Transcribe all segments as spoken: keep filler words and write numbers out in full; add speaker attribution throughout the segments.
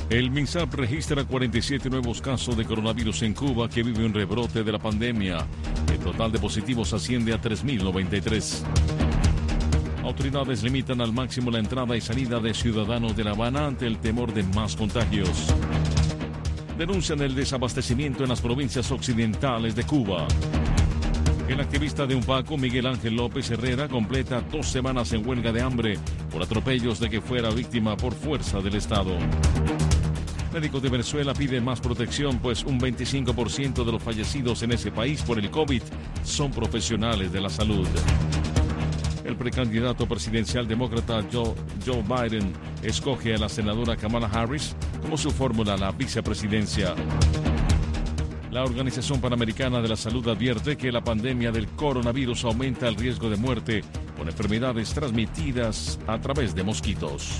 Speaker 1: El MINSAP registra cuarenta y siete nuevos casos de coronavirus en Cuba, que vive un rebrote de la pandemia. El total de positivos asciende a tres mil noventa y tres. Autoridades limitan al máximo la entrada y salida de ciudadanos de La Habana ante el temor de más contagios. Denuncian el desabastecimiento en las provincias occidentales de Cuba. El activista de UNPACO, Miguel Ángel López Herrera, completa dos semanas en huelga de hambre por atropellos de que fuera víctima por fuerza del Estado. Médicos de Venezuela piden más protección, pues un veinticinco por ciento de los fallecidos en ese país por el COVID son profesionales de la salud. El precandidato presidencial demócrata Joe, Joe Biden escoge a la senadora Kamala Harris como su fórmula a la vicepresidencia. La Organización Panamericana de la Salud advierte que la pandemia del coronavirus aumenta el riesgo de muerte con enfermedades transmitidas a través de mosquitos.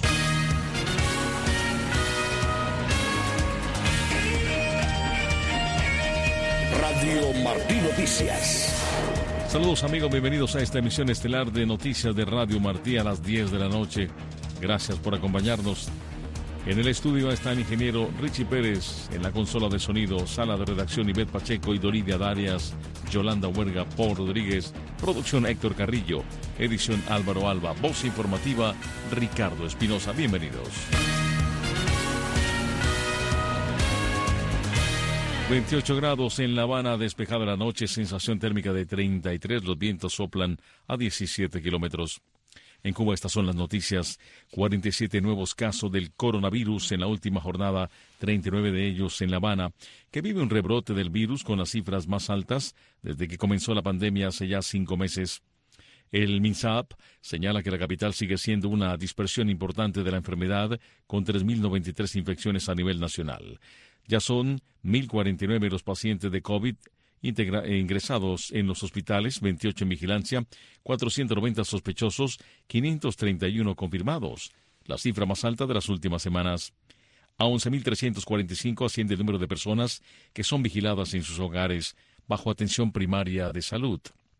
Speaker 2: Radio Martí Noticias.
Speaker 1: Saludos amigos, bienvenidos a esta emisión estelar de Noticias de Radio Martí a las diez de la noche. Gracias por acompañarnos. En el estudio está el ingeniero Richie Pérez, en la consola de sonido, sala de redacción Ivette Pacheco y Doridia Darias, Yolanda Huerga, Paul Rodríguez, producción Héctor Carrillo, edición Álvaro Alba, voz informativa Ricardo Espinosa. Bienvenidos. veintiocho grados en La Habana, despejada la noche, sensación térmica de treinta y tres, los vientos soplan a diecisiete kilómetros. En Cuba estas son las noticias. cuarenta y siete nuevos casos del coronavirus en la última jornada, treinta y nueve de ellos en La Habana, que vive un rebrote del virus con las cifras más altas desde que comenzó la pandemia hace ya cinco meses. El MINSAP señala que la capital sigue siendo una dispersión importante de la enfermedad, con tres mil noventa y tres infecciones a nivel nacional. Ya son mil cuarenta y nueve los pacientes de COVID integra- ingresados en los hospitales, veintiocho en vigilancia, cuatrocientos noventa sospechosos, quinientos treinta y uno confirmados, la cifra más alta de las últimas semanas. A once mil trescientos cuarenta y cinco asciende el número de personas que son vigiladas en sus hogares bajo atención primaria de salud.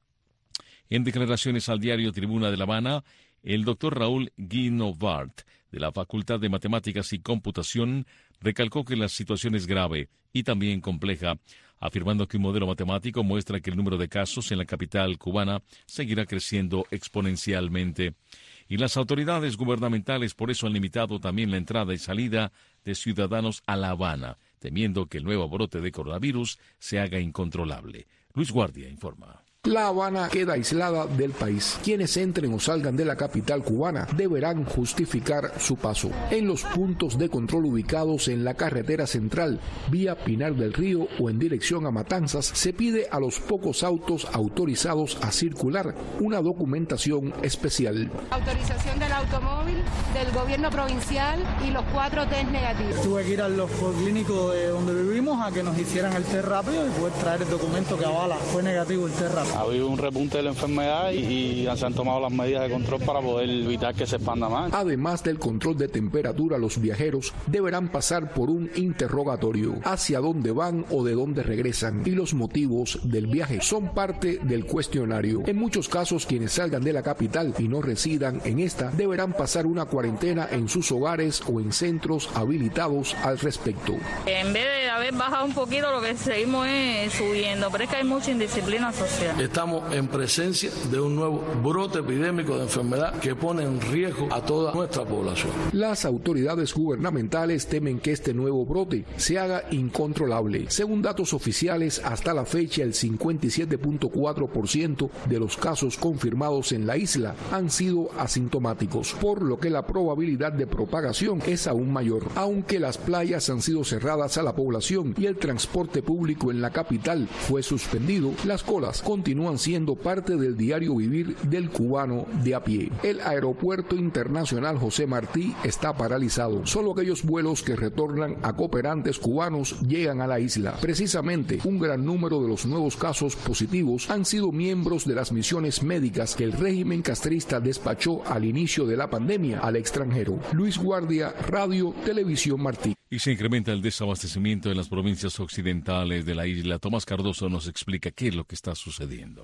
Speaker 1: En declaraciones al diario Tribuna de La Habana, el doctor Raúl Guinovart, de la Facultad de Matemáticas y Computación, recalcó que la situación es grave y también compleja, afirmando que un modelo matemático muestra que el número de casos en la capital cubana seguirá creciendo exponencialmente. Y las autoridades gubernamentales por eso han limitado también la entrada y salida de ciudadanos a La Habana, temiendo que el nuevo brote de coronavirus se haga incontrolable. Luis Guardia informa.
Speaker 3: La Habana queda aislada del país. Quienes entren o salgan de la capital cubana deberán justificar su paso. En los puntos de control ubicados en la carretera central, vía Pinar del Río o en dirección a Matanzas, se pide a los pocos autos autorizados a circular una documentación especial.
Speaker 4: Autorización del automóvil, del gobierno provincial y los cuatro test negativos.
Speaker 5: Tuve que ir al clínico de donde vivimos a que nos hicieran el test rápido y poder traer el documento que avala. Fue negativo el test rápido.
Speaker 6: Ha habido un repunte de la enfermedad y, y se han tomado las medidas de control para poder evitar que se expanda más.
Speaker 3: Además del control de temperatura, los viajeros deberán pasar por un interrogatorio. Hacia dónde van o de dónde regresan y los motivos del viaje son parte del cuestionario. En muchos casos, quienes salgan de la capital y no residan en esta deberán pasar una cuarentena en sus hogares o en centros habilitados al respecto.
Speaker 7: En vez de haber bajado un poquito, lo que seguimos es subiendo, pero es que hay mucha indisciplina social.
Speaker 8: Estamos en presencia de un nuevo brote epidémico de enfermedad que pone en riesgo a toda nuestra población.
Speaker 3: Las autoridades gubernamentales temen que este nuevo brote se haga incontrolable. Según datos oficiales, hasta la fecha el cincuenta y siete punto cuatro por ciento de los casos confirmados en la isla han sido asintomáticos, por lo que la probabilidad de propagación es aún mayor. Aunque las playas han sido cerradas a la población y el transporte público en la capital fue suspendido, las colas continúan siendo parte del diario vivir del cubano de a pie. El aeropuerto internacional José Martí está paralizado. Solo aquellos vuelos que retornan a cooperantes cubanos llegan a la isla. Precisamente, un gran número de los nuevos casos positivos han sido miembros de las misiones médicas que el régimen castrista despachó al inicio de la pandemia al extranjero. Luis Guardia, Radio Televisión Martí.
Speaker 1: Y se incrementa el desabastecimiento en las provincias occidentales de la isla. Tomás Cardoso nos explica qué es lo que está sucediendo.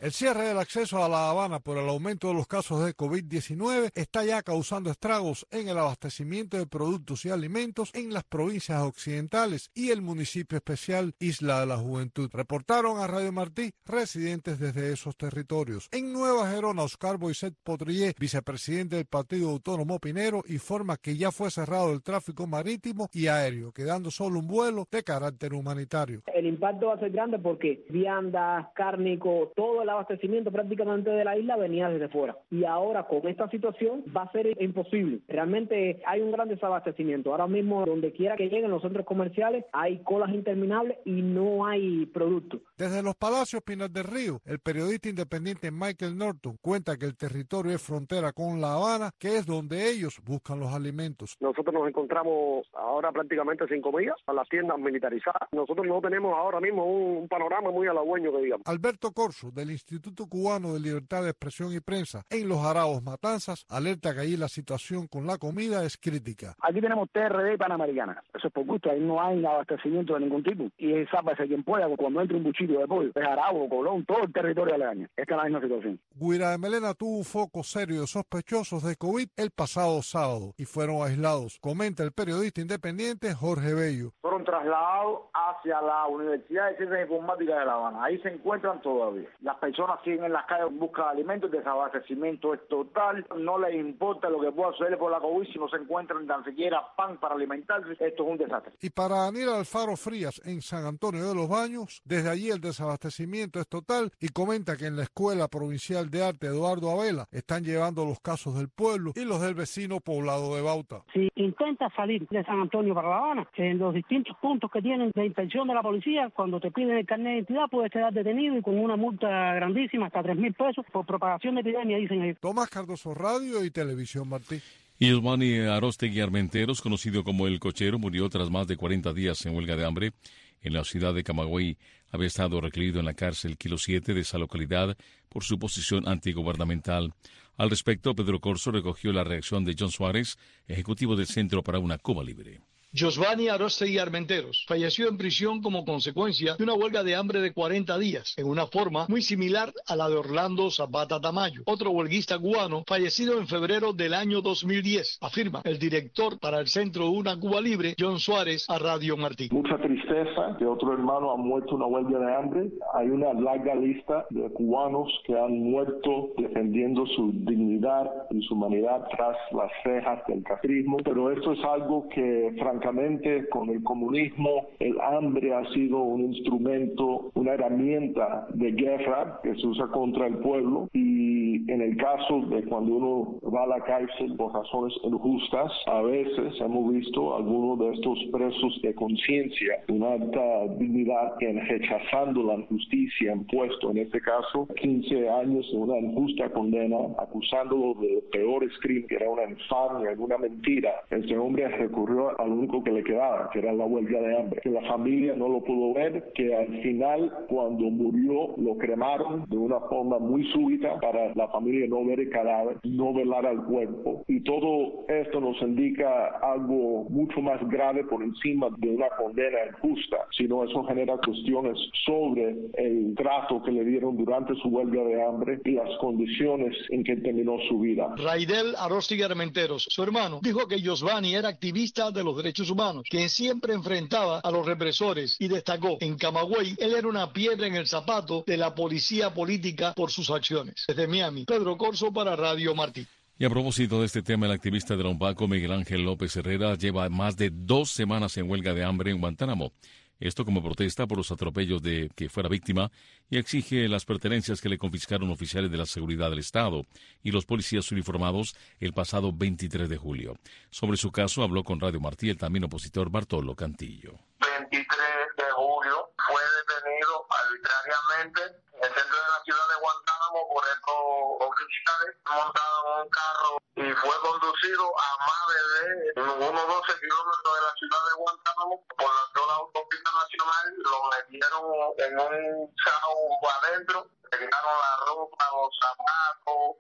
Speaker 9: El cierre del acceso a La Habana por el aumento de los casos de COVID diecinueve está ya causando estragos en el abastecimiento de productos y alimentos en las provincias occidentales y el municipio especial Isla de la Juventud. Reportaron a Radio Martí residentes desde esos territorios. En Nueva Gerona, Oscar Boisset Potrillé, vicepresidente del Partido Autónomo Pinero, informa que ya fue cerrado el tráfico marítimo y aéreo, quedando solo un vuelo de carácter humanitario.
Speaker 10: El impacto va a ser grande porque viandas, cárnico, todo el abastecimiento prácticamente de la isla venía desde fuera. Y ahora con esta situación va a ser imposible. Realmente hay un gran desabastecimiento. Ahora mismo donde quiera que lleguen los centros comerciales hay colas interminables y no hay producto.
Speaker 9: Desde los Palacios Pinar del Río, el periodista independiente Michael Norton cuenta que el territorio es frontera con La Habana, que es donde ellos buscan los alimentos.
Speaker 11: Nosotros nos encontramos ahora prácticamente sin comida, a las tiendas militarizadas. Nosotros no tenemos ahora mismo un, un panorama muy halagüeño que digamos.
Speaker 9: Alberto Corso, del Instituto Cubano de Libertad de Expresión y Prensa en Los Araos, Matanzas, alerta que allí la situación con la comida es crítica.
Speaker 12: Aquí tenemos T R D y Panamericana. Eso es por gusto, ahí no hay abastecimiento de ningún tipo. Y es sábase quien pueda, cuando entre un buchito de pollo, es Arabo, Colón, todo el territorio aledaño. Esta es la misma situación.
Speaker 9: Guira de Melena tuvo un foco serio de sospechosos de COVID el pasado sábado y fueron aislados, comenta el periodista independiente Jorge Bello.
Speaker 13: Fueron trasladados hacia la Universidad de Ciencias Informáticas de La Habana. Ahí se encuentran todavía. Las personas siguen en las calles en busca de alimentos, el desabastecimiento es total, no les importa lo que pueda suceder por la COVID si no se encuentran tan siquiera pan para alimentarse. Esto es un desastre.
Speaker 9: Y para Daniel Alfaro Frías en San Antonio de los Baños, desde allí el desabastecimiento es total y comenta que en la Escuela Provincial de Arte Eduardo Abela están llevando los casos del pueblo y los del vecino poblado de Bauta.
Speaker 14: Si intenta salir de San Antonio para La Habana, en los distintos puntos que tienen de inspección de la policía, cuando te piden el carnet de identidad puedes quedar detenido y con una multa grandísima, hasta tres mil pesos por propagación de epidemia, dicen ellos.
Speaker 9: Tomás Cardoso, Radio y Televisión Martí.
Speaker 1: Y Giovanni Arostegui Armenteros, conocido como El Cochero, murió tras más de cuarenta días en huelga de hambre en la ciudad de Camagüey. Había estado recluido en la cárcel Kilo siete de esa localidad por su posición antigubernamental. Al respecto, Pedro Corso recogió la reacción de John Suárez, ejecutivo del Centro para una Cuba Libre.
Speaker 15: Giovanni Arostegui Armenteros falleció en prisión como consecuencia de una huelga de hambre de cuarenta días, en una forma muy similar a la de Orlando Zapata Tamayo, otro huelguista cubano fallecido en febrero del año dos mil diez, afirma el director para el Centro Una Cuba Libre, John Suárez, a Radio Martí.
Speaker 16: Mucha tristeza que otro hermano ha muerto en una huelga de hambre. Hay una larga lista de cubanos que han muerto defendiendo su dignidad y su humanidad tras las rejas del castrismo, pero esto es algo que francamente con el comunismo, el hambre ha sido un instrumento, una herramienta de guerra que se usa contra el pueblo, y en el caso de cuando uno va a la cárcel por razones injustas, a veces hemos visto algunos de estos presos de conciencia, una alta dignidad, que rechazando la injusticia han puesto, en este caso, quince años de una injusta condena, acusándolo de peores crímenes, que era una infamia, una mentira. Este hombre recurrió al único que le quedaba, que era la huelga de hambre, que la familia no lo pudo ver, que al final cuando murió lo cremaron de una forma muy súbita para la familia no ver el cadáver, no velar al cuerpo, y todo esto nos indica algo mucho más grave por encima de una condena injusta, sino eso genera cuestiones sobre el trato que le dieron durante su huelga de hambre y las condiciones en que terminó su vida.
Speaker 15: Raidel Arostegui Armenteros, su hermano, dijo que Giovanni era activista de los derechos humanos, quien siempre enfrentaba a los represores, y destacó, en Camagüey, él era una piedra en el zapato de la policía política por sus acciones. Desde Miami, Pedro Corso para Radio Martí.
Speaker 1: Y a propósito de este tema, el activista de la UNPACO, Miguel Ángel López Herrera, lleva más de dos semanas en huelga de hambre en Guantánamo. Esto como protesta por los atropellos de que fuera víctima y exige las pertenencias que le confiscaron oficiales de la seguridad del Estado y los policías uniformados el pasado veintitrés de julio. Sobre su caso habló con Radio Martí el también opositor Bartolo Cantillo.
Speaker 17: veintitrés de julio fue detenido arbitrariamente en el centro de la ciudad de Guantánamo por estos oficiales montados en un carro y fue conducido a más de unos doce kilómetros de la ciudad de Guantánamo por la zona autopista nacional. Lo metieron en un saco adentro, le quitaron la ropa, los zapatos,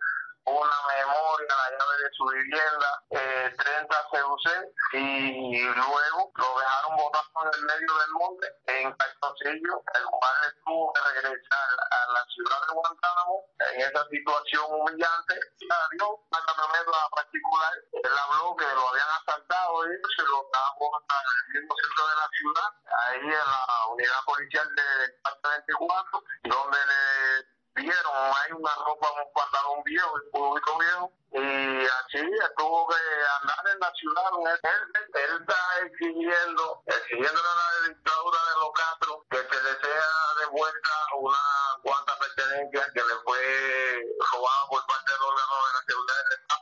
Speaker 17: una memoria, la llave de su vivienda, eh, treinta C U C, y luego lo dejaron botado en el medio del monte, en calzoncillo, el cual le tuvo que regresar a la ciudad de Guantánamo en esa situación humillante. Dio una camioneta particular, él habló que lo habían asaltado y se lo estaban botando en el mismo centro de la ciudad, ahí en la unidad policial de veinticuatro, donde le vieron hay una ropa, un pantalón viejo, un público viejo, y así tuvo que andar en la ciudad. Él, él está exigiendo, exigiéndole a la dictadura de los Castro que se le sea de vuelta una cuanta pertenencia que le fue robada por parte del órgano de la seguridad del Estado.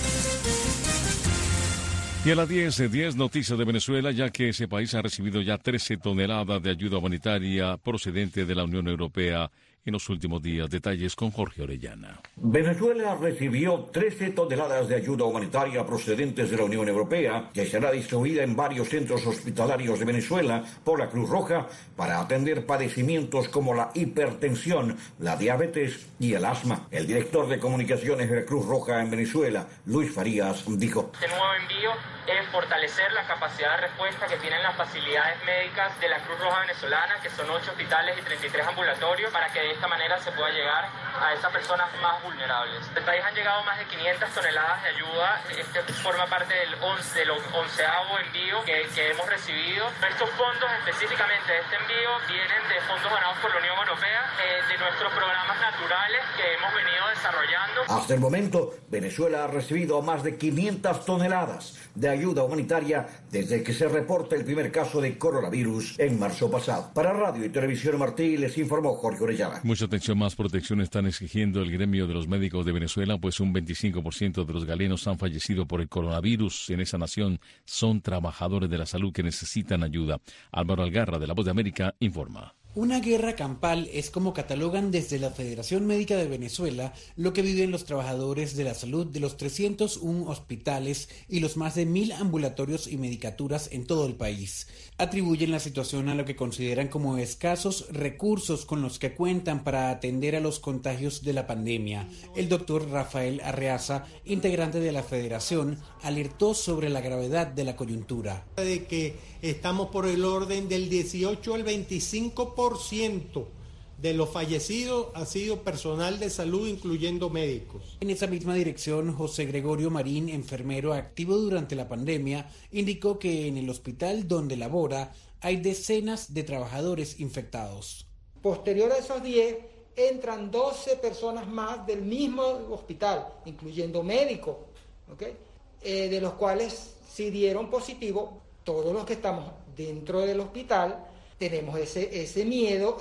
Speaker 1: Y a las diez, diez noticias de Venezuela, ya que ese país ha recibido ya trece toneladas de ayuda humanitaria procedente de la Unión Europea en los últimos días. Detalles con Jorge Orellana.
Speaker 18: Venezuela recibió trece toneladas de ayuda humanitaria procedentes de la Unión Europea, que será distribuida en varios centros hospitalarios de Venezuela por la Cruz Roja para atender padecimientos como la hipertensión, la diabetes y el asma. El director de comunicaciones de la Cruz Roja en Venezuela, Luis Farías, dijo:
Speaker 19: Este nuevo envío es fortalecer la capacidad de respuesta que tienen las facilidades médicas de la Cruz Roja venezolana, que son ocho hospitales y treinta y tres ambulatorios, para que de esta manera se pueda llegar a esas personas más vulnerables. Del país han llegado más de quinientas toneladas de ayuda. Este forma parte del, once, del onceavo envío que, que hemos recibido. Estos fondos, específicamente de este envío, vienen de fondos ganados por la Unión Europea, eh, de nuestros programas naturales que hemos venido desarrollando.
Speaker 18: Hasta el momento, Venezuela ha recibido más de quinientas toneladas de ayuda humanitaria desde que se reporta el primer caso de coronavirus en marzo pasado. Para Radio y Televisión Martí les informó Jorge Orellana.
Speaker 1: Mucha atención, más protección están exigiendo el gremio de los médicos de Venezuela, pues un veinticinco por ciento de los galenos han fallecido por el coronavirus en esa nación. Son trabajadores de la salud que necesitan ayuda. Álvaro Algarra, de La Voz de América, informa.
Speaker 20: Una guerra campal es como catalogan desde la Federación Médica de Venezuela lo que viven los trabajadores de la salud de los trescientos uno hospitales y los más de mil ambulatorios y medicaturas en todo el país. Atribuyen la situación a lo que consideran como escasos recursos con los que cuentan para atender a los contagios de la pandemia. El doctor Rafael Arreaza, integrante de la Federación, alertó sobre la gravedad de la coyuntura.
Speaker 21: De que estamos por el orden del dieciocho al veinticinco por ciento de los fallecidos ha sido personal de salud, incluyendo médicos.
Speaker 20: En esa misma dirección, José Gregorio Marín, enfermero activo durante la pandemia, indicó que en el hospital donde labora hay decenas de trabajadores infectados.
Speaker 22: Posterior a esos diez, entran doce personas más del mismo hospital, incluyendo médicos, ¿okay? eh, de los cuales si dieron positivo, todos los que estamos dentro del hospital tenemos ese, ese miedo,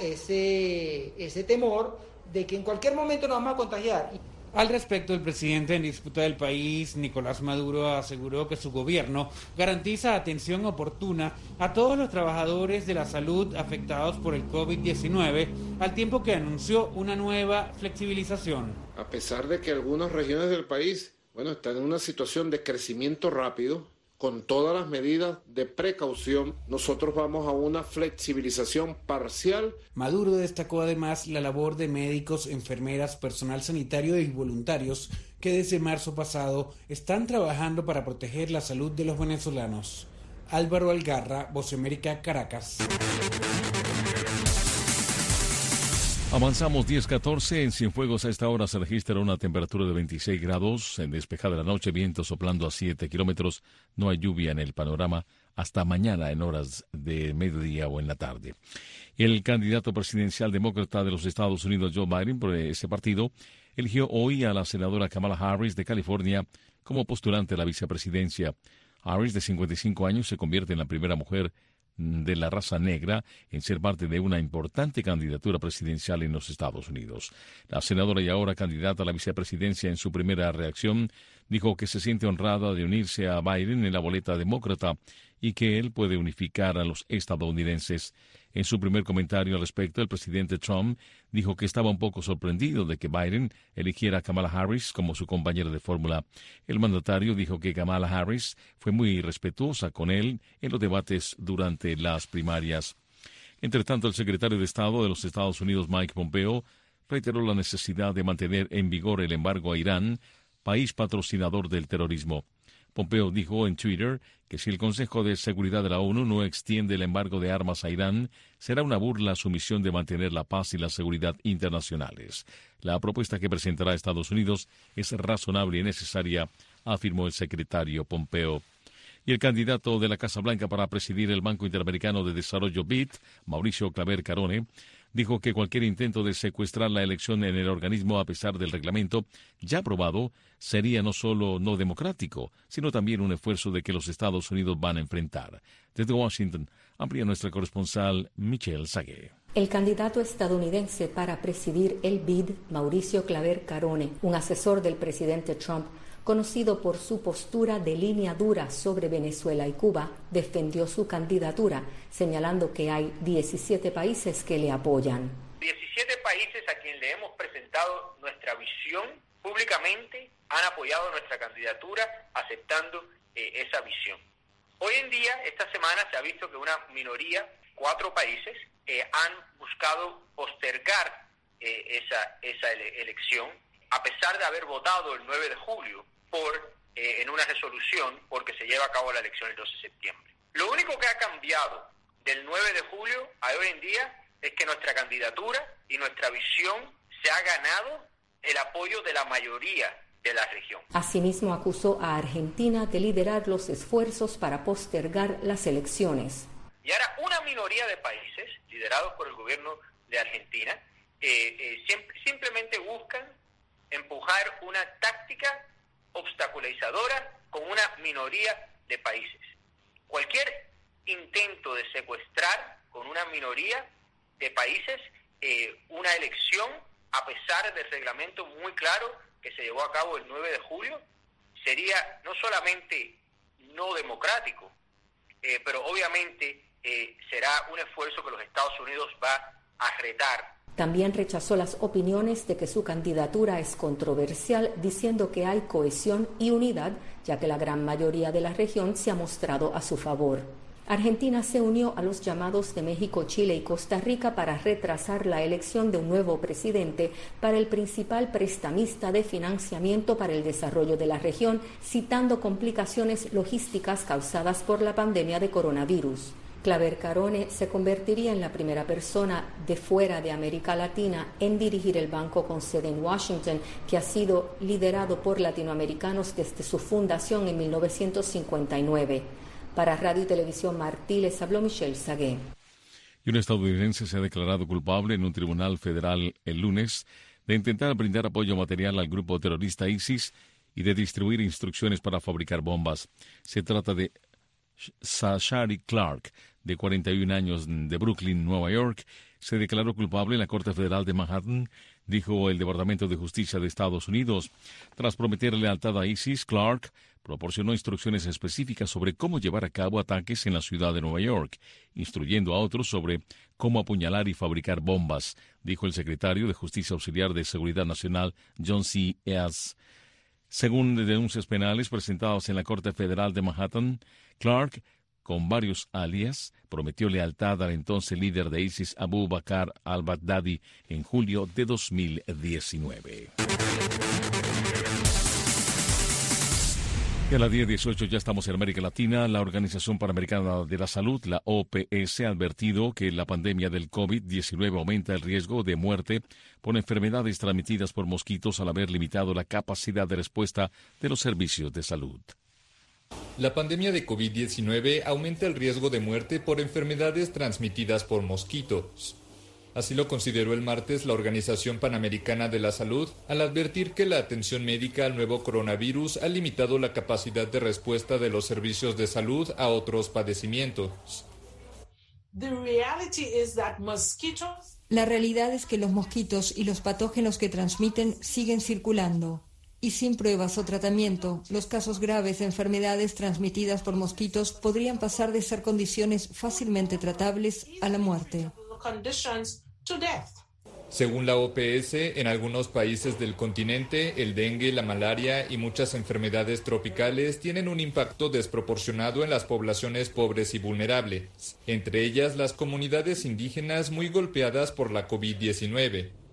Speaker 22: ese, ese temor de que en cualquier momento nos vamos a contagiar.
Speaker 20: Al respecto, el presidente en disputa del país, Nicolás Maduro, aseguró que su gobierno garantiza atención oportuna a todos los trabajadores de la salud afectados por el COVID diecinueve, al tiempo que anunció una nueva flexibilización.
Speaker 23: A pesar de que algunas regiones del país, bueno, están en una situación de crecimiento rápido, con todas las medidas de precaución, nosotros vamos a una flexibilización parcial.
Speaker 20: Maduro destacó además la labor de médicos, enfermeras, personal sanitario y voluntarios que desde marzo pasado están trabajando para proteger la salud de los venezolanos. Álvaro Algarra, Voz de América, Caracas.
Speaker 1: Avanzamos diez catorce, en Cienfuegos a esta hora se registra una temperatura de veintiséis grados, en despejada la noche, viento soplando a siete kilómetros, no hay lluvia en el panorama hasta mañana en horas de mediodía o en la tarde. El candidato presidencial demócrata de los Estados Unidos, Joe Biden, por ese partido, eligió hoy a la senadora Kamala Harris de California como postulante a la vicepresidencia. Harris, de cincuenta y cinco años, se convierte en la primera mujer de la raza negra en ser parte de una importante candidatura presidencial en los Estados Unidos. La senadora y ahora candidata a la vicepresidencia, en su primera reacción dijo que se siente honrada de unirse a Biden en la boleta demócrata y que él puede unificar a los estadounidenses. En su primer comentario al respecto, el presidente Trump dijo que estaba un poco sorprendido de que Biden eligiera a Kamala Harris como su compañera de fórmula. El mandatario dijo que Kamala Harris fue muy respetuosa con él en los debates durante las primarias. Entre tanto, el secretario de Estado de los Estados Unidos, Mike Pompeo, reiteró la necesidad de mantener en vigor el embargo a Irán, país patrocinador del terrorismo. Pompeo dijo en Twitter que si el Consejo de Seguridad de la ONU no extiende el embargo de armas a Irán, será una burla a su misión de mantener la paz y la seguridad internacionales. La propuesta que presentará Estados Unidos es razonable y necesaria, afirmó el secretario Pompeo. Y el candidato de la Casa Blanca para presidir el Banco Interamericano de Desarrollo B I D, Mauricio Claver Carone, dijo que cualquier intento de secuestrar la elección en el organismo a pesar del reglamento ya aprobado sería no solo no democrático, sino también un esfuerzo de que los Estados Unidos van a enfrentar. Desde Washington, amplía nuestra corresponsal Michelle Sagué.
Speaker 2: El candidato estadounidense para presidir el B I D, Mauricio Claver Carone, un asesor del presidente Trump, conocido por su postura de línea dura sobre Venezuela y Cuba, defendió su candidatura, señalando que hay diecisiete países que le apoyan.
Speaker 4: diecisiete países a quienes le hemos presentado nuestra visión públicamente han apoyado nuestra candidatura aceptando eh, esa visión. Hoy en día, esta semana, se ha visto que una minoría, cuatro países, eh, han buscado postergar eh, esa, esa ele- elección, a pesar de haber votado el nueve de julio por eh, en una resolución porque se lleva a cabo la elección el doce de septiembre. Lo único que ha cambiado del nueve de julio a hoy en día es que nuestra candidatura y nuestra visión se ha ganado el apoyo de la mayoría de la región.
Speaker 2: Asimismo, acusó a Argentina de liderar los esfuerzos para postergar las elecciones.
Speaker 4: Y ahora una minoría de países, liderados por el gobierno de Argentina, eh, eh, siempre, simplemente buscan empujar una táctica obstaculizadora con una minoría de países. Cualquier intento de secuestrar con una minoría de países eh, una elección, a pesar del reglamento muy claro que se llevó a cabo el nueve de julio, sería no solamente no democrático, eh, pero obviamente eh, será un esfuerzo que los Estados Unidos va a retar.
Speaker 2: También rechazó las opiniones de que su candidatura es controversial, diciendo que hay cohesión y unidad, ya que la gran mayoría de la región se ha mostrado a su favor. Argentina se unió a los llamados de México, Chile y Costa Rica para retrasar la elección de un nuevo presidente para el principal prestamista de financiamiento para el desarrollo de la región, citando complicaciones logísticas causadas por la pandemia de coronavirus. Claver Carone se convertiría en la primera persona de fuera de América Latina en dirigir el banco con sede en Washington, que ha sido liderado por latinoamericanos desde su fundación en mil novecientos cincuenta y nueve. Para Radio y Televisión Martí les habló Michelle Sagué.
Speaker 1: Y un estadounidense se ha declarado culpable en un tribunal federal el lunes de intentar brindar apoyo material al grupo terrorista ISIS y de distribuir instrucciones para fabricar bombas. Se trata de Zachary Clark, de cuarenta y un años, de Brooklyn, Nueva York. Se declaró culpable en la Corte Federal de Manhattan, dijo el Departamento de Justicia de Estados Unidos. Tras prometer lealtad a ISIS, Clark proporcionó instrucciones específicas sobre cómo llevar a cabo ataques en la ciudad de Nueva York, instruyendo a otros sobre cómo apuñalar y fabricar bombas, dijo el secretario de Justicia Auxiliar de Seguridad Nacional, John C. Eas. Según denuncias penales presentadas en la Corte Federal de Manhattan, Clark, con varios alias, prometió lealtad al entonces líder de ISIS, Abu Bakr al-Baghdadi, en julio de dos mil diecinueve. Y a las diez dieciocho ya estamos en América Latina. La Organización Panamericana de la Salud, la O P S, ha advertido que la pandemia del COVID diecinueve aumenta el riesgo de muerte por enfermedades transmitidas por mosquitos al haber limitado la capacidad de respuesta de los servicios de salud.
Speaker 5: La pandemia de COVID diecinueve aumenta el riesgo de muerte por enfermedades transmitidas por mosquitos. Así lo consideró el martes la Organización Panamericana de la Salud al advertir que la atención médica al nuevo coronavirus ha limitado la capacidad de respuesta de los servicios de salud a otros padecimientos.
Speaker 24: La realidad es que los mosquitos y los patógenos que transmiten siguen circulando. Y sin pruebas o tratamiento, los casos graves de enfermedades transmitidas por mosquitos podrían pasar de ser condiciones fácilmente tratables a la muerte.
Speaker 5: Según la O P S, en algunos países del continente, el dengue, la malaria y muchas enfermedades tropicales tienen un impacto desproporcionado en las poblaciones pobres y vulnerables, entre ellas las comunidades indígenas muy golpeadas por la COVID diecinueve.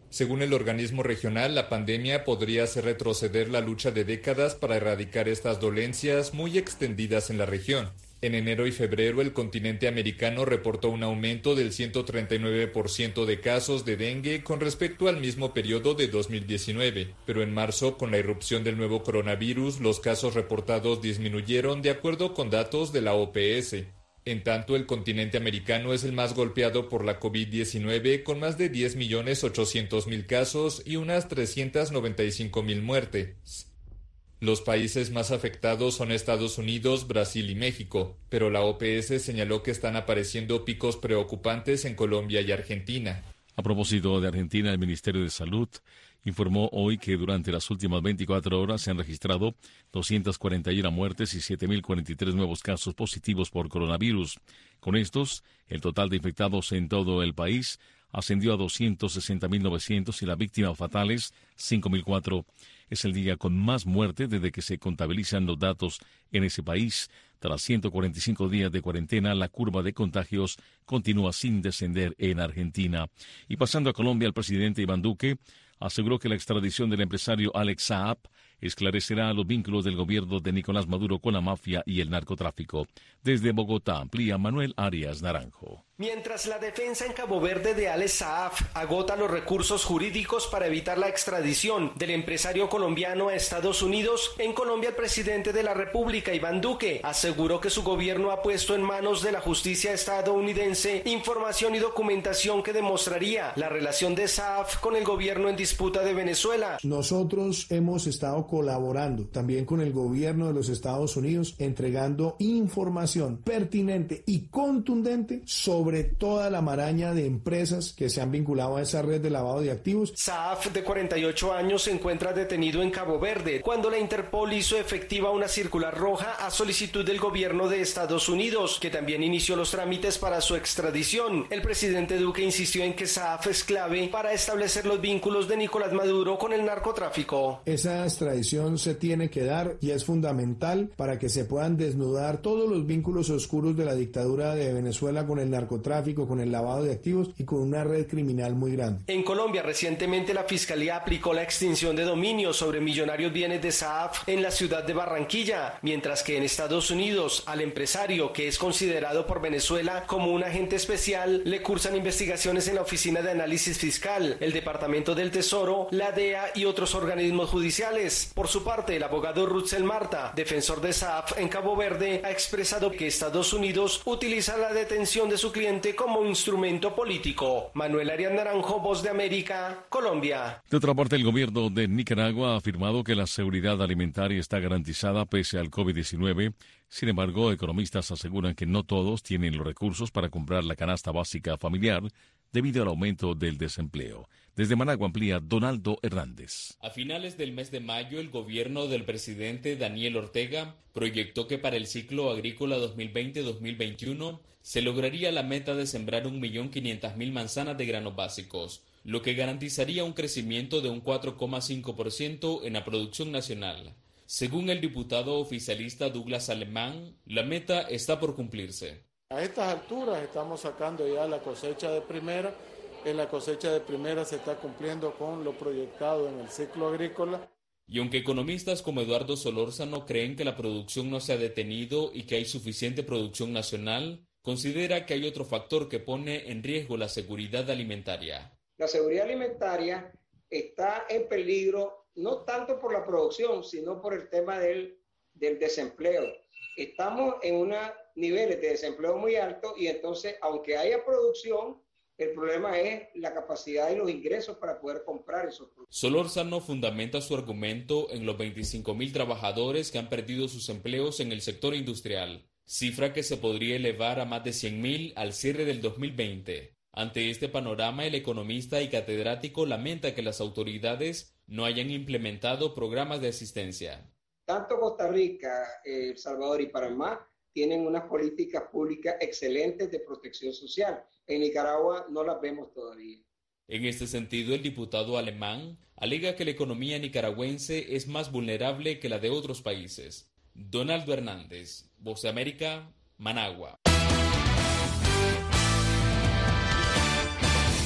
Speaker 5: Según el organismo regional, la pandemia podría hacer retroceder la lucha de décadas para erradicar estas dolencias muy extendidas en la región. En enero y febrero, el continente americano reportó un aumento del ciento treinta y nueve por ciento de casos de dengue con respecto al mismo periodo de dos mil diecinueve, pero en marzo, con la irrupción del nuevo coronavirus, los casos reportados disminuyeron de acuerdo con datos de la O P S. En tanto, el continente americano es el más golpeado por la COVID diecinueve, con más de diez millones ochocientos mil casos y unas trescientas noventa y cinco mil muertes. Los países más afectados son Estados Unidos, Brasil y México, pero la O P S señaló que están apareciendo picos preocupantes en Colombia y Argentina.
Speaker 1: A propósito de Argentina, el Ministerio de Salud informó hoy que durante las últimas veinticuatro horas se han registrado doscientas cuarenta y una muertes y siete mil cuarenta y tres nuevos casos positivos por coronavirus. Con estos, el total de infectados en todo el país ascendió a doscientos sesenta mil novecientos y las víctimas fatales cinco mil cuatro. Es el día con más muerte desde que se contabilizan los datos en ese país. Tras ciento cuarenta y cinco días de cuarentena, la curva de contagios continúa sin descender en Argentina. Y pasando a Colombia, el presidente Iván Duque aseguró que la extradición del empresario Alex Saab esclarecerá los vínculos del gobierno de Nicolás Maduro con la mafia y el narcotráfico. Desde Bogotá, amplía Manuel Arias Naranjo.
Speaker 3: Mientras la defensa en Cabo Verde de Alex Saab agota los recursos jurídicos para evitar la extradición del empresario colombiano a Estados Unidos, en Colombia el presidente de la República, Iván Duque, aseguró que su gobierno ha puesto en manos de la justicia estadounidense información y documentación que demostraría la relación de Saab con el gobierno en disputa de Venezuela.
Speaker 6: Nosotros hemos estado colaborando también con el gobierno de los Estados Unidos, entregando información pertinente y contundente sobre sobre toda la maraña de empresas que se han vinculado a esa red de lavado de activos.
Speaker 3: Saab, de cuarenta y ocho años, se encuentra detenido en Cabo Verde cuando la Interpol hizo efectiva una circular roja a solicitud del gobierno de Estados Unidos, que también inició los trámites para su extradición. El presidente Duque insistió en que Saab es clave para establecer los vínculos de Nicolás Maduro con el narcotráfico.
Speaker 6: Esa extradición se tiene que dar y es fundamental para que se puedan desnudar todos los vínculos oscuros de la dictadura de Venezuela con el narcotráfico, con el lavado de activos y con una red criminal muy grande.
Speaker 3: En Colombia, recientemente la Fiscalía aplicó la extinción de dominio sobre millonarios bienes de Saab en la ciudad de Barranquilla, mientras que en Estados Unidos al empresario, que es considerado por Venezuela como un agente especial, le cursan investigaciones en la Oficina de Análisis Fiscal, el Departamento del Tesoro, la D E A y otros organismos judiciales. Por su parte, el abogado Rutsel Marta, defensor de Saab en Cabo Verde, ha expresado que Estados Unidos utiliza la detención de su cliente como instrumento político. Manuel Arias Naranjo, Voz de América, Colombia.
Speaker 1: De otra parte, el gobierno de Nicaragua ha afirmado que la seguridad alimentaria está garantizada pese al COVID diecinueve. Sin embargo, economistas aseguran que no todos tienen los recursos para comprar la canasta básica familiar debido al aumento del desempleo. Desde Managua amplía Donaldo Hernández.
Speaker 7: A finales del mes de mayo, el gobierno del presidente Daniel Ortega proyectó que para el ciclo agrícola dos mil veinte dos mil veintiuno se lograría la meta de sembrar un millón quinientas mil manzanas de granos básicos, lo que garantizaría un crecimiento de un cuatro coma cinco por ciento en la producción nacional. Según el diputado oficialista Douglas Alemán, la meta está por cumplirse.
Speaker 8: A estas alturas estamos sacando ya la cosecha de primera. En la cosecha de primera se está cumpliendo con lo proyectado en el ciclo agrícola.
Speaker 7: Y aunque economistas como Eduardo Solórzano creen que la producción no se ha detenido y que hay suficiente producción nacional, considera que hay otro factor que pone en riesgo la seguridad alimentaria.
Speaker 25: La seguridad alimentaria está en peligro no tanto por la producción, sino por el tema del, del desempleo. Estamos en unos niveles de desempleo muy altos y entonces, aunque haya producción, el problema es la capacidad y los ingresos para poder comprar esos productos.
Speaker 7: Solórzano fundamenta su argumento en los veinticinco mil trabajadores que han perdido sus empleos en el sector industrial, cifra que se podría elevar a más de cien mil al cierre del dos mil veinte. Ante este panorama, el economista y catedrático lamenta que las autoridades no hayan implementado programas de asistencia.
Speaker 25: Tanto Costa Rica, El Salvador y Panamá tienen unas políticas públicas excelentes de protección social. En Nicaragua no las vemos todavía.
Speaker 7: En este sentido, el diputado Alemán alega que la economía nicaragüense es más vulnerable que la de otros países. Donaldo Hernández, Voz de América, Managua.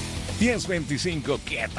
Speaker 1: diez veinticinco, quieto,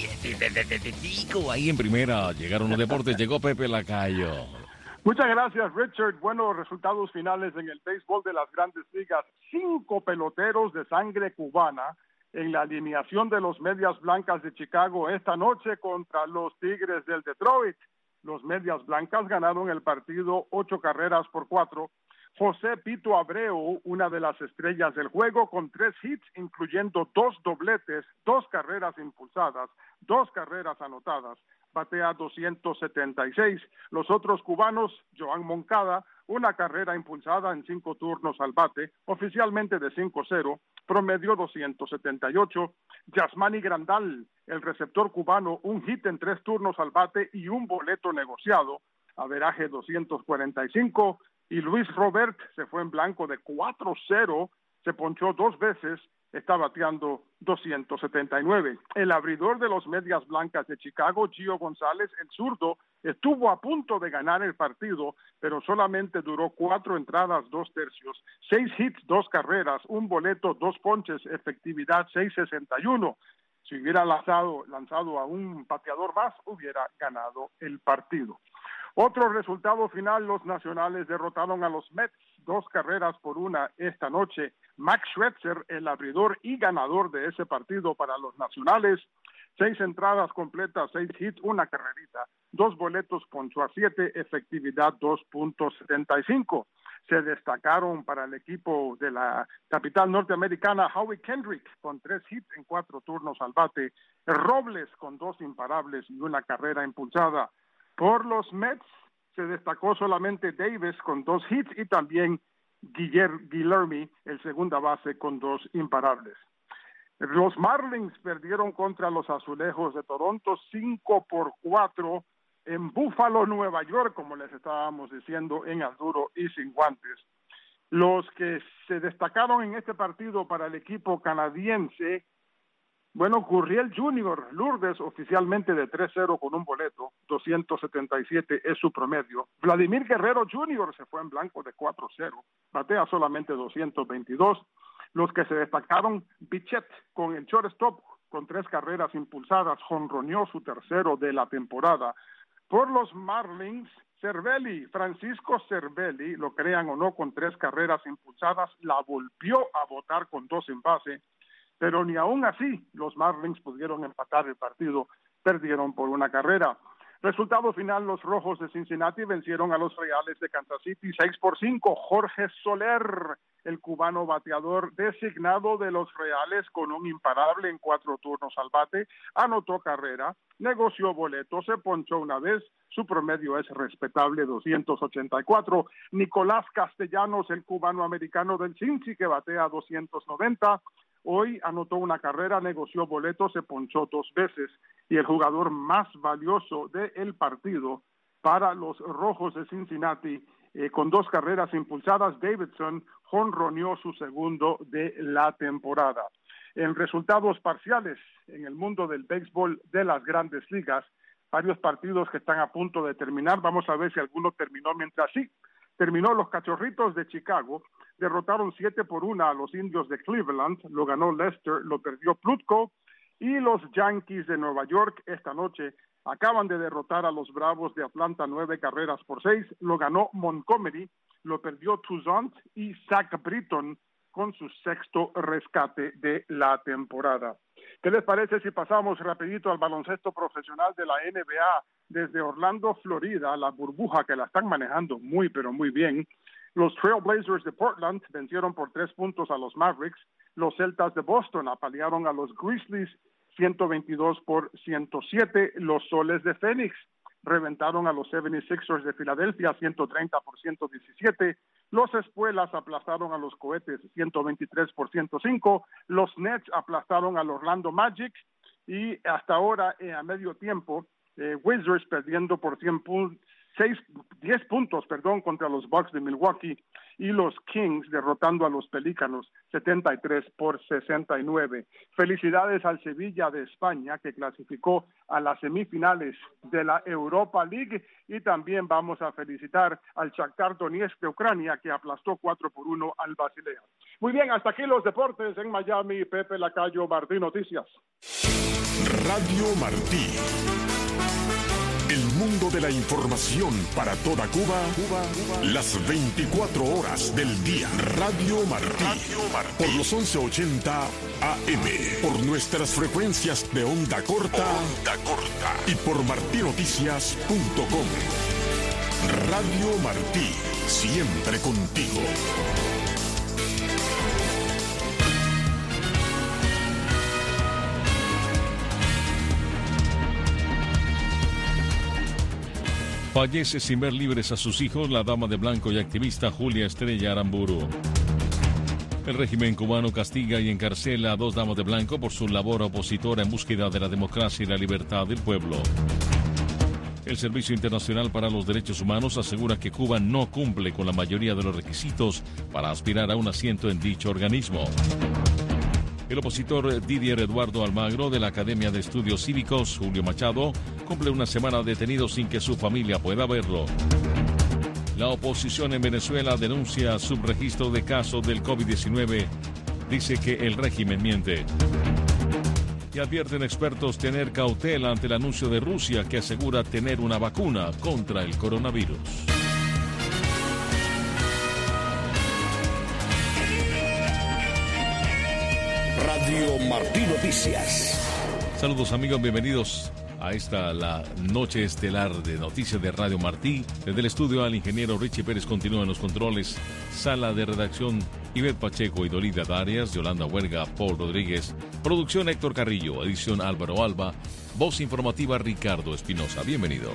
Speaker 1: quieto, ahí en primera llegaron los deportes, llegó Pepe Lacayo.
Speaker 10: Muchas gracias, Richard. Buenos resultados finales en el béisbol de las Grandes Ligas. Cinco peloteros de sangre cubana en la alineación de los Medias Blancas de Chicago esta noche contra los Tigres del Detroit. Los Medias Blancas ganaron el partido ocho carreras por cuatro. José Pito Abreu, una de las estrellas del juego, con tres hits, incluyendo dos dobletes, dos carreras impulsadas, dos carreras anotadas, batea doscientos setenta y seis. Los otros cubanos, Joan Moncada, una carrera impulsada en cinco turnos al bate, oficialmente de cinco cero, promedio doscientos setenta y ocho. Yasmani Grandal, el receptor cubano, un hit en tres turnos al bate y un boleto negociado, averaje doscientos cuarenta y cinco. Y Luis Robert se fue en blanco de cuatro cero, se ponchó dos veces, está bateando doscientos setenta y nueve. El abridor de los Medias Blancas de Chicago, Gio González, el zurdo, estuvo a punto de ganar el partido, pero solamente duró cuatro entradas, dos tercios, seis hits, dos carreras, un boleto, dos ponches, efectividad seis sesenta y uno. Si hubiera lanzado, lanzado a un bateador más, hubiera ganado el partido. Otro resultado final, los Nacionales derrotaron a los Mets, dos carreras por una esta noche. Max Scherzer, el abridor y ganador de ese partido para los Nacionales, seis entradas completas, seis hits, una carrerita, dos boletos, ponchó a siete, efectividad dos punto setenta y cinco. Se destacaron para el equipo de la capital norteamericana Howie Kendrick con tres hits en cuatro turnos al bate, Robles con dos imparables y una carrera impulsada. Por los Mets se destacó solamente Davis con dos hits y también Guillermo, el segunda base, con dos imparables. Los Marlins perdieron contra los Azulejos de Toronto cinco por cuatro en Buffalo, Nueva York, como les estábamos diciendo, en al duro y sin guantes. Los que se destacaron en este partido para el equipo canadiense, bueno, Gurriel junior Lourdes, oficialmente de tres cero con un boleto, doscientos setenta y siete es su promedio. Vladimir Guerrero junior se fue en blanco de cuatro cero, batea solamente doscientos veintidós. Los que se destacaron, Bichette con el shortstop, con tres carreras impulsadas, jonroneó su tercero de la temporada. Por los Marlins, Cervelli, Francisco Cervelli, lo crean o no, con tres carreras impulsadas, la volvió a botar con dos en base, pero ni aún así los Marlins pudieron empatar el partido, perdieron por una carrera. Resultado final, los Rojos de Cincinnati vencieron a los Reales de Kansas City seis por cinco. Jorge Soler, el cubano bateador designado de los Reales, con un imparable en cuatro turnos al bate, anotó carrera, negoció boleto, se ponchó una vez, su promedio es respetable, doscientos ochenta y cuatro. Nicolás Castellanos, el cubano americano del Cincy, que batea doscientos noventa, hoy anotó una carrera, negoció boleto, se ponchó dos veces, y el jugador más valioso del partido para los Rojos de Cincinnati, eh, con dos carreras impulsadas, Davidson, jonroneó su segundo de la temporada. En resultados parciales, en el mundo del béisbol de las Grandes Ligas, varios partidos que están a punto de terminar, vamos a ver si alguno terminó mientras sí. Terminó los Cachorritos de Chicago, derrotaron siete por una a los Indios de Cleveland, lo ganó Lester, lo perdió Plutko, y los Yankees de Nueva York esta noche acaban de derrotar a los Bravos de Atlanta nueve carreras por seis, lo ganó Montgomery, lo perdió Toussaint y Zach Britton con su sexto rescate de la temporada. ¿Qué les parece si pasamos rapidito al baloncesto profesional de la N B A desde Orlando, Florida, la burbuja que la están manejando muy pero muy bien? Los Trail Blazers de Portland vencieron por tres puntos a los Mavericks. Los Celtas de Boston apalearon a los Grizzlies ciento veintidós por ciento siete. Los Soles de Phoenix reventaron a los setenta y seis ers de Filadelfia ciento treinta por ciento diecisiete. Los Espuelas aplastaron a los Cohetes ciento veintitrés por ciento cinco. Los Nets aplastaron al Orlando Magic y hasta ahora, eh, a medio tiempo, eh, Wizards perdiendo por cien, seis, diez puntos, perdón, contra los Bucks de Milwaukee, y los Kings derrotando a los Pelícanos setenta y tres por sesenta y nueve. Felicidades al Sevilla de España, que clasificó a las semifinales de la Europa League, y también vamos a felicitar al Shakhtar Donetsk de Ucrania, que aplastó cuatro por uno al Basilea. Muy bien, hasta aquí los deportes en Miami. Pepe Lacayo, Martí Noticias.
Speaker 9: Radio Martí. El mundo de la información para toda Cuba, Cuba, Cuba, las veinticuatro horas del día. Radio Martí. Radio Martí. Por los once ochenta A M. Por nuestras frecuencias de onda corta. Onda corta. Y por martí noticias punto com. Radio Martí. Siempre contigo.
Speaker 1: Fallece sin ver libres a sus hijos la dama de blanco y activista Julia Estrella Aramburu. El régimen cubano castiga y encarcela a dos damas de blanco por su labor opositora en búsqueda de la democracia y la libertad del pueblo. El Servicio Internacional para los Derechos Humanos asegura que Cuba no cumple con la mayoría de los requisitos para aspirar a un asiento en dicho organismo. El opositor Didier Eduardo Almagro de la Academia de Estudios Cívicos, Julio Machado, cumple una semana detenido sin que su familia pueda verlo. La oposición en Venezuela denuncia subregistro de casos del COVID diecinueve. Dice que el régimen miente. Y advierten expertos tener cautela ante el anuncio de Rusia que asegura tener una vacuna contra el coronavirus.
Speaker 9: Radio Martí Noticias.
Speaker 1: Saludos amigos, bienvenidos a esta la noche estelar de noticias de Radio Martí. Desde el estudio al ingeniero Richie Pérez continúa en los controles. Sala de redacción Ivette Pacheco y Dolida Darias, Yolanda Huerga, Paul Rodríguez. Producción Héctor Carrillo, edición Álvaro Alba. Voz informativa Ricardo Espinosa. Bienvenidos.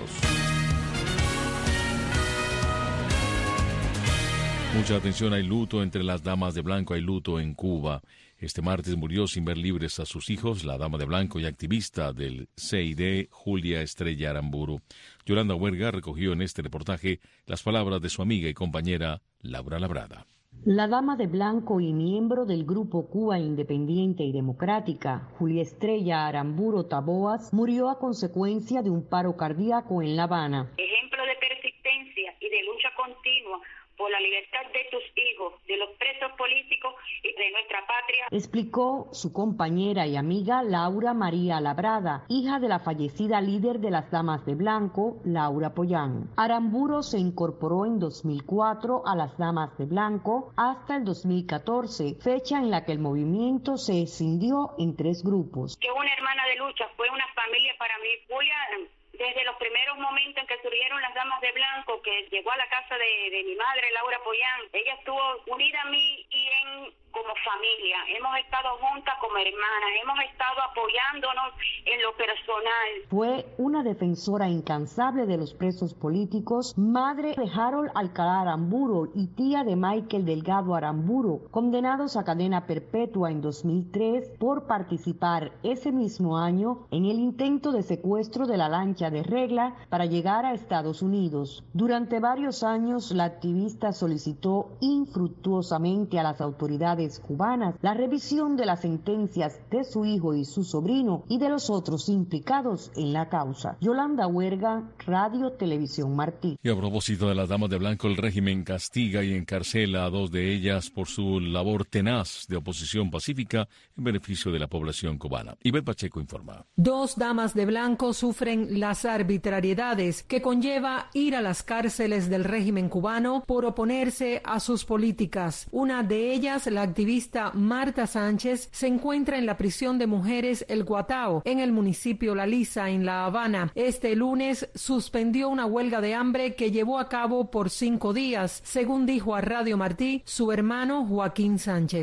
Speaker 1: Mucha atención, hay luto entre las damas de blanco, hay luto en Cuba. Este martes murió sin ver libres a sus hijos la dama de blanco y activista del C I D, Julia Estrella Aramburu. Yolanda Huerga recogió en este reportaje las palabras de su amiga y compañera Laura Labrada.
Speaker 11: La dama de blanco y miembro del grupo Cuba Independiente y Democrática, Julia Estrella Aramburu Taboas, murió a consecuencia de un paro cardíaco en La Habana.
Speaker 12: Ejemplo de persistencia y de lucha continua por la libertad de tus hijos, de los presos políticos y de nuestra patria,
Speaker 11: explicó su compañera y amiga Laura María Labrada, hija de la fallecida líder de las Damas de Blanco, Laura Pollán. Aramburu se incorporó en dos mil cuatro a las Damas de Blanco hasta el dos mil catorce, fecha en la que el movimiento se escindió en tres grupos.
Speaker 12: Que una hermana de lucha, fue una familia para mí. Julia, desde los primeros momentos en que surgieron las Damas de Blanco, que llegó a la casa de, de mi madre, Laura Pollán, ella estuvo unida a mí y en como familia. Hemos estado juntas como hermanas, hemos estado apoyándonos en lo personal.
Speaker 11: Fue una defensora incansable de los presos políticos, madre de Harold Alcalá Aramburu y tía de Michael Delgado Aramburu, condenados a cadena perpetua en dos mil tres por participar ese mismo año en el intento de secuestro de la lancha de Regla para llegar a Estados Unidos. Durante varios años, la activista solicitó infructuosamente a las autoridades cubanas la revisión de las sentencias de su hijo y su sobrino y de los otros implicados en la causa. Yolanda Huerga, Radio Televisión Martí.
Speaker 1: Y a propósito de las damas de blanco, el régimen castiga y encarcela a dos de ellas por su labor tenaz de oposición pacífica en beneficio de la población cubana. Ivette Pacheco informa.
Speaker 13: Dos damas de blanco sufren las arbitrariedades que conlleva ir a las cárceles del régimen cubano por oponerse a sus políticas. Una de ellas, la activista Marta Sánchez, se encuentra en la prisión de mujeres El Guatao, en el municipio La Lisa, en La Habana. Este lunes suspendió una huelga de hambre que llevó a cabo por cinco días, según dijo a Radio Martí su hermano Joaquín Sánchez.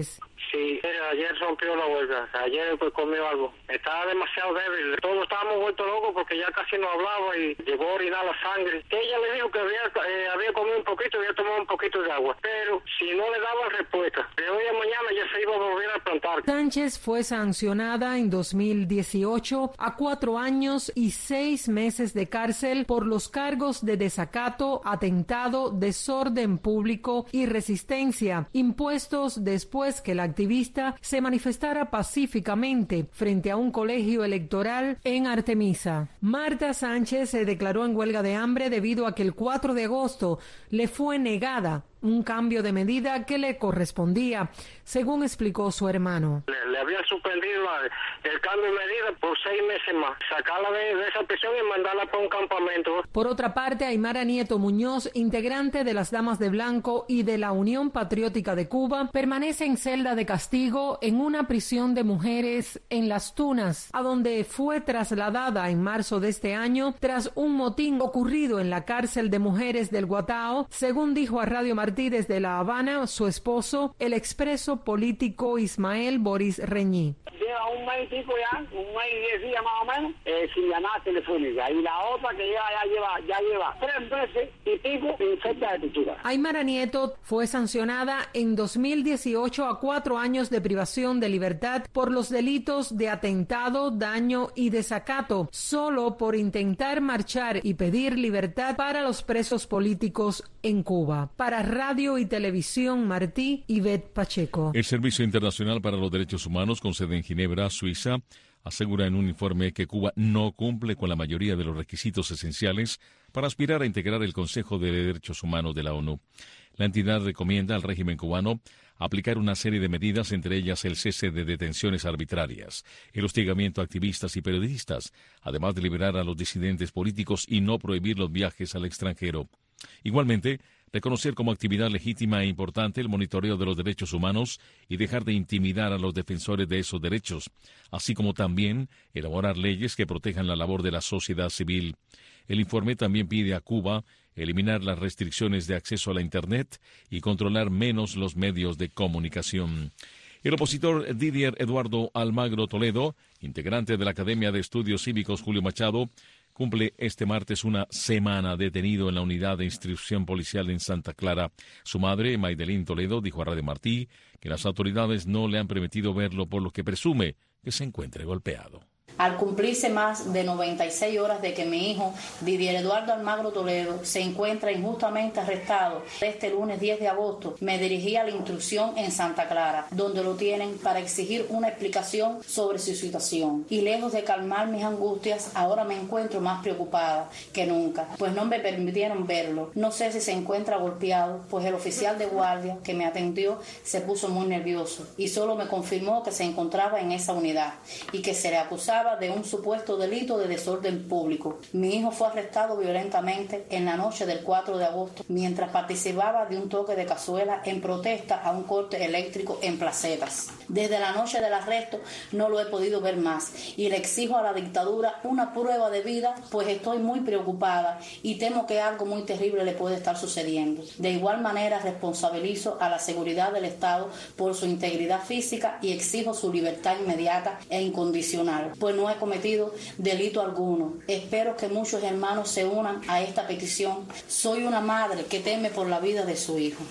Speaker 14: Sí, ayer rompió la huelga, ayer pues comió algo. Estaba demasiado débil, todos estábamos vueltos locos porque ya casi no hablaba y llegó a orinar la sangre. Ella le dijo que había, eh, había comido un poquito y había tomado un poquito de agua, pero si no le daban respuesta, de hoy a mañana ya se iba a volver a plantar.
Speaker 13: Sánchez fue sancionada en dos mil dieciocho a cuatro años y seis meses de cárcel por los cargos de desacato, atentado, desorden público y resistencia, impuestos después que la activista se manifestara pacíficamente frente a un colegio electoral en Artemisa. Marta Sánchez se declaró en huelga de hambre debido a que el cuatro de agosto le fue negada un cambio de medida que le correspondía, según explicó su hermano.
Speaker 14: Le, le habían suspendido la, el cambio de medida por seis meses más, sacarla de, de esa prisión y mandarla para un campamento.
Speaker 13: Por otra parte, Aymara Nieto Muñoz, integrante de las Damas de Blanco y de la Unión Patriótica de Cuba, permanece en celda de castigo en una prisión de mujeres en Las Tunas, a donde fue trasladada en marzo de este año tras un motín ocurrido en la cárcel de mujeres del Guatao, según dijo a Radio Martí desde La Habana su esposo, el expreso político Ismael Boris Reñí.
Speaker 15: Lleva un mes y pico ya, un mes y diez días más o menos, eh, sin llamada telefónica. Y la otra que lleva, ya lleva, ya lleva tres meses y pico sin fecha de captura.
Speaker 13: Aymara Nieto fue sancionada en dos mil dieciocho a cuatro años de privación de libertad por los delitos de atentado, daño y desacato, solo por intentar marchar y pedir libertad para los presos políticos en Cuba. Para Radio y Televisión Martí, Ivette Pacheco.
Speaker 1: El Servicio Internacional para los Derechos Humanos, con sede en Ginebra, Suiza, asegura en un informe que Cuba no cumple con la mayoría de los requisitos esenciales para aspirar a integrar el Consejo de Derechos Humanos de la ONU. La entidad recomienda al régimen cubano aplicar una serie de medidas, entre ellas el cese de detenciones arbitrarias, el hostigamiento a activistas y periodistas, además de liberar a los disidentes políticos y no prohibir los viajes al extranjero. Igualmente, reconocer como actividad legítima e importante el monitoreo de los derechos humanos y dejar de intimidar a los defensores de esos derechos, así como también elaborar leyes que protejan la labor de la sociedad civil. El informe también pide a Cuba eliminar las restricciones de acceso a la Internet y controlar menos los medios de comunicación. El opositor Didier Eduardo Almagro Toledo, integrante de la Academia de Estudios Cívicos Julio Machado, cumple este martes una semana detenido en la unidad de instrucción policial en Santa Clara. Su madre, Maydelín Toledo, dijo a Radio Martí que las autoridades no le han permitido verlo, por lo que presume que se encuentre golpeado.
Speaker 16: Al cumplirse más de noventa y seis horas de que mi hijo, Didier Eduardo Almagro Toledo, se encuentra injustamente arrestado, este lunes diez de agosto me dirigí a la instrucción en Santa Clara, donde lo tienen para exigir una explicación sobre su situación. Y lejos de calmar mis angustias, ahora me encuentro más preocupada que nunca, pues no me permitieron verlo. No sé si se encuentra golpeado, pues el oficial de guardia que me atendió se puso muy nervioso y solo me confirmó que se encontraba en esa unidad y que se le acusaba de un supuesto delito de desorden público. Mi hijo fue arrestado violentamente en la noche del cuatro de agosto mientras participaba de un toque de cazuela en protesta a un corte eléctrico en Placetas. Desde la noche del arresto no lo he podido ver más y le exijo a la dictadura una prueba de vida, pues estoy muy preocupada y temo que algo muy terrible le puede estar sucediendo. De igual manera responsabilizo a la seguridad del Estado por su integridad física y exijo su libertad inmediata e incondicional, pues no he cometido delito alguno. Espero que muchos hermanos se unan a esta petición. Soy una madre que teme por la vida de su hijo.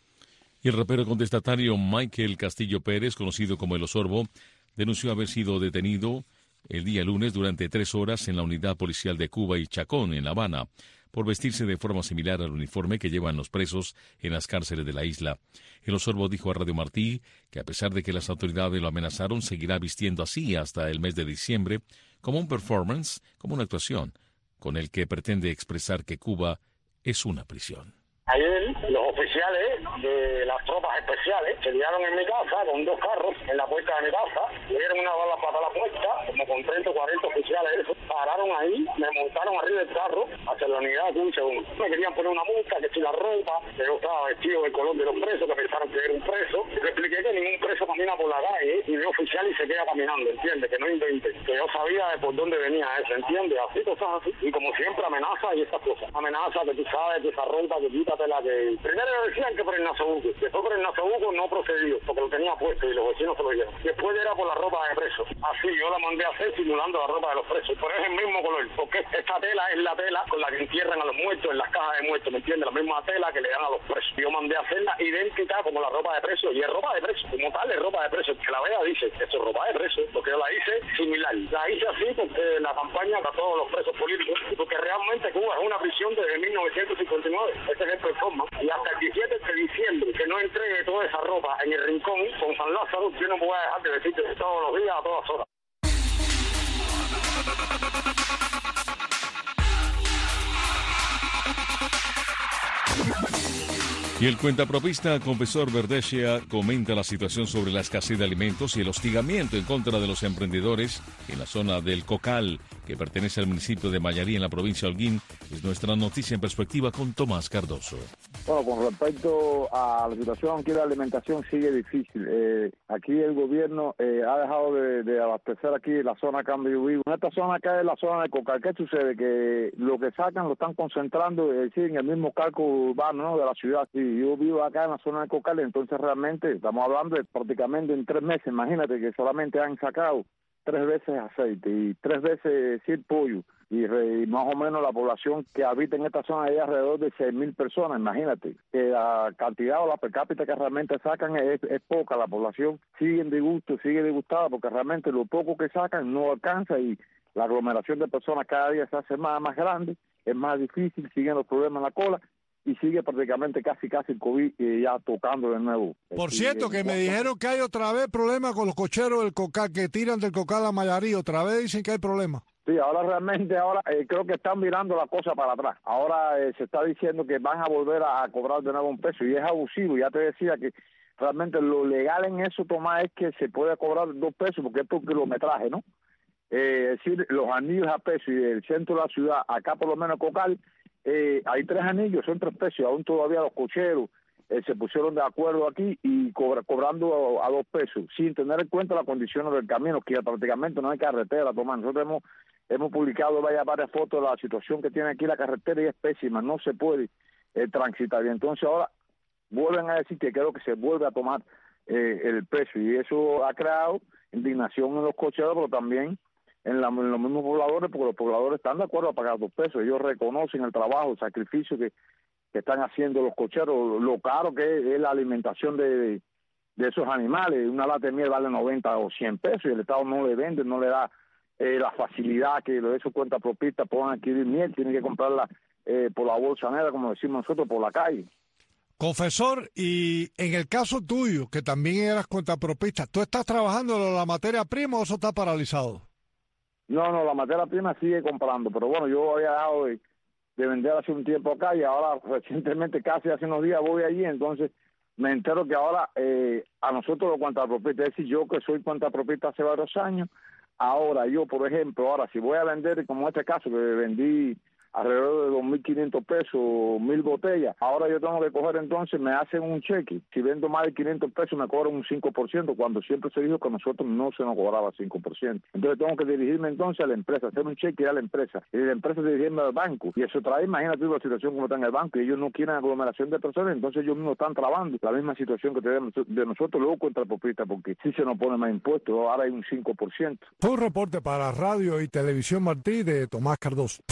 Speaker 1: Y el rapero contestatario Michael Castillo Pérez, conocido como El Osorbo, denunció haber sido detenido el día lunes durante tres horas en la unidad policial de Cuba y Chacón, en La Habana, por vestirse de forma similar al uniforme que llevan los presos en las cárceles de la isla. El Osorbo dijo a Radio Martí que a pesar de que las autoridades lo amenazaron, seguirá vistiendo así hasta el mes de diciembre, como un performance, como una actuación, con el que pretende expresar que Cuba es una prisión.
Speaker 15: Ayer los oficiales de las tropas especiales se liaron en mi casa con dos carros en la puerta de mi casa, dieron una bala para la puerta, como con treinta o cuarenta oficiales, eso, pararon ahí, me montaron arriba del carro hacia la unidad de un segundo. Me querían poner una multa, que si la ropa, que yo estaba vestido del color de los presos, que pensaron que era un preso. Le expliqué que ningún preso camina por la calle y ve oficial y se queda caminando, ¿entiendes? Que no invente, que yo sabía de por dónde venía eso, ¿entiendes? Así, cosas así. Y como siempre amenaza y estas cosas. Amenaza que tú sabes que esa ropa que quita esta tela que... Primero decían que por el nasobuco, después por el nasobuco no procedió, porque lo tenía puesto y los vecinos se lo dieron. Después era por la ropa de preso. Así yo la mandé a hacer simulando la ropa de los presos, pero es el mismo color, porque esta tela es la tela con la que entierran a los muertos en las cajas de muertos, ¿me entiendes? La misma tela que le dan a los presos. Yo mandé a hacerla idéntica como la ropa de preso, y es ropa de preso, como tal es ropa de preso. El que la vea dice, esto es ropa de preso, porque yo la hice similar. La hice así porque la campaña para todos los presos políticos, porque realmente Cuba es una prisión desde mil novecientos cincuenta y nueve, ese es el performance, y hasta el diecisiete de diciembre que no entregue toda esa ropa en el rincón con San Lázaro, yo no me voy a dejar de decirte todos los días, a todas horas.
Speaker 1: Y el cuentapropista Confesor Verdechia comenta la situación sobre la escasez de alimentos y el hostigamiento en contra de los emprendedores en la zona del Cocal, que pertenece al municipio de Mayarí, en la provincia de Holguín. Es nuestra noticia en perspectiva con Tomás Cardoso.
Speaker 17: Bueno, con respecto a la situación aquí de la alimentación sigue difícil. Eh, aquí el gobierno eh, ha dejado de, de abastecer aquí la zona Cambio Vivo. En esta zona acá es la zona del Cocal. ¿Qué sucede? Que lo que sacan lo están concentrando es decir, en el mismo calco urbano, ¿no?, de la ciudad. Sí, yo vivo acá en la zona del Cocal, entonces realmente estamos hablando de prácticamente en tres meses. Imagínate que solamente han sacado tres veces aceite y tres veces sí, pollo. Y, re, y más o menos la población que habita en esta zona es alrededor de seis mil personas. Imagínate que la cantidad o la per cápita que realmente sacan es, es poca. La población sigue en disgusto, sigue disgustada porque realmente lo poco que sacan no alcanza y la aglomeración de personas cada día se hace más, más grande, es más difícil, siguen los problemas en la cola y sigue prácticamente casi casi el COVID eh, ya tocando de nuevo.
Speaker 18: Por sí, cierto, que me dijeron que hay otra vez problemas con los cocheros del Cocal, que tiran del Cocal a Mayarí, otra vez dicen que hay problemas.
Speaker 17: Sí, ahora realmente, ahora eh, creo que están mirando la cosa para atrás. Ahora eh, se está diciendo que van a volver a, a cobrar de nuevo un peso y es abusivo. Ya te decía que realmente lo legal en eso, Tomás, es que se puede cobrar dos pesos porque es por kilometraje, ¿no? Eh, es decir, los anillos a peso y del centro de la ciudad, acá por lo menos Cocal, eh, hay tres anillos, son tres pesos, aún todavía los cocheros eh, se pusieron de acuerdo aquí y cobra, cobrando a, a dos pesos, sin tener en cuenta las condiciones del camino, que prácticamente no hay carretera, Tomás. Nosotros hemos Hemos publicado vaya, varias fotos de la situación que tiene aquí la carretera y es pésima, no se puede eh, transitar. Y entonces ahora vuelven a decir que creo que se vuelve a tomar eh, el precio y eso ha creado indignación en los cocheros, pero también en, la, en los mismos pobladores, porque los pobladores están de acuerdo a pagar dos pesos. Ellos reconocen el trabajo, el sacrificio que, que están haciendo los cocheros, lo caro que es, es la alimentación de, de, de esos animales. Una lata de miel vale noventa o cien pesos y el Estado no le vende, no le da Eh, la facilidad que de esos cuentapropistas puedan adquirir miel, tienen que comprarla eh, por la bolsa negra, como decimos nosotros, por la calle.
Speaker 18: Confesor, y en el caso tuyo, que también eras cuentapropista, ¿tú estás trabajando en la materia prima o eso está paralizado?
Speaker 17: No, no, la materia prima sigue comprando, pero bueno, yo había dejado de, de vender hace un tiempo acá y ahora recientemente, casi hace unos días, voy allí, entonces me entero que ahora eh, a nosotros los cuentapropistas, es decir, yo que soy cuentapropista hace varios años, ahora yo, por ejemplo, ahora si voy a vender, como en este caso, que vendí alrededor de dos mil quinientos pesos, mil botellas, ahora yo tengo que coger entonces, me hacen un cheque, si vendo más de quinientos pesos me cobran un cinco por ciento, cuando siempre se dijo que a nosotros no se nos cobraba cinco por ciento. Entonces tengo que dirigirme entonces a la empresa, hacer un cheque a la empresa, y la empresa dirigirme al banco, y eso trae, imagínate la situación como está en el banco, y ellos no quieren aglomeración de personas, entonces ellos mismos están trabando la misma situación que tenemos de nosotros, luego contra el popista, porque si se nos pone más impuestos, ahora hay un cinco por ciento.
Speaker 18: Fue un reporte para Radio y Televisión Martí de Tomás Cardoso.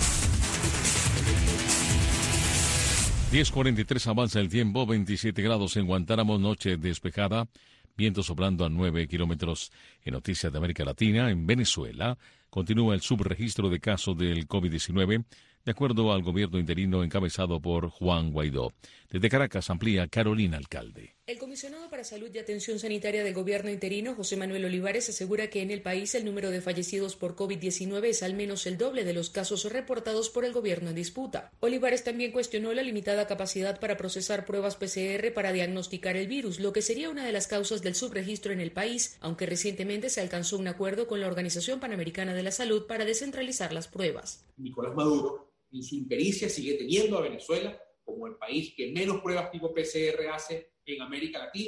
Speaker 1: diez cuarenta y tres avanza el tiempo, veintisiete grados en Guantánamo, noche despejada, viento soplando a nueve kilómetros. En Noticias de América Latina, en Venezuela, continúa el subregistro de casos del COVID diecinueve, de acuerdo al gobierno interino encabezado por Juan Guaidó. Desde Caracas amplía Carolina Alcalde.
Speaker 19: El comisionado para Salud y Atención Sanitaria del gobierno interino, José Manuel Olivares, asegura que en el país el número de fallecidos por COVID diecinueve es al menos el doble de los casos reportados por el gobierno en disputa. Olivares también cuestionó la limitada capacidad para procesar pruebas P C R para diagnosticar el virus, lo que sería una de las causas del subregistro en el país, aunque recientemente se alcanzó un acuerdo con la Organización Panamericana de la Salud para descentralizar las pruebas.
Speaker 21: Nicolás Maduro, en su impericia, sigue teniendo a Venezuela como el país que menos pruebas tipo P C R hace en América Latina. Hay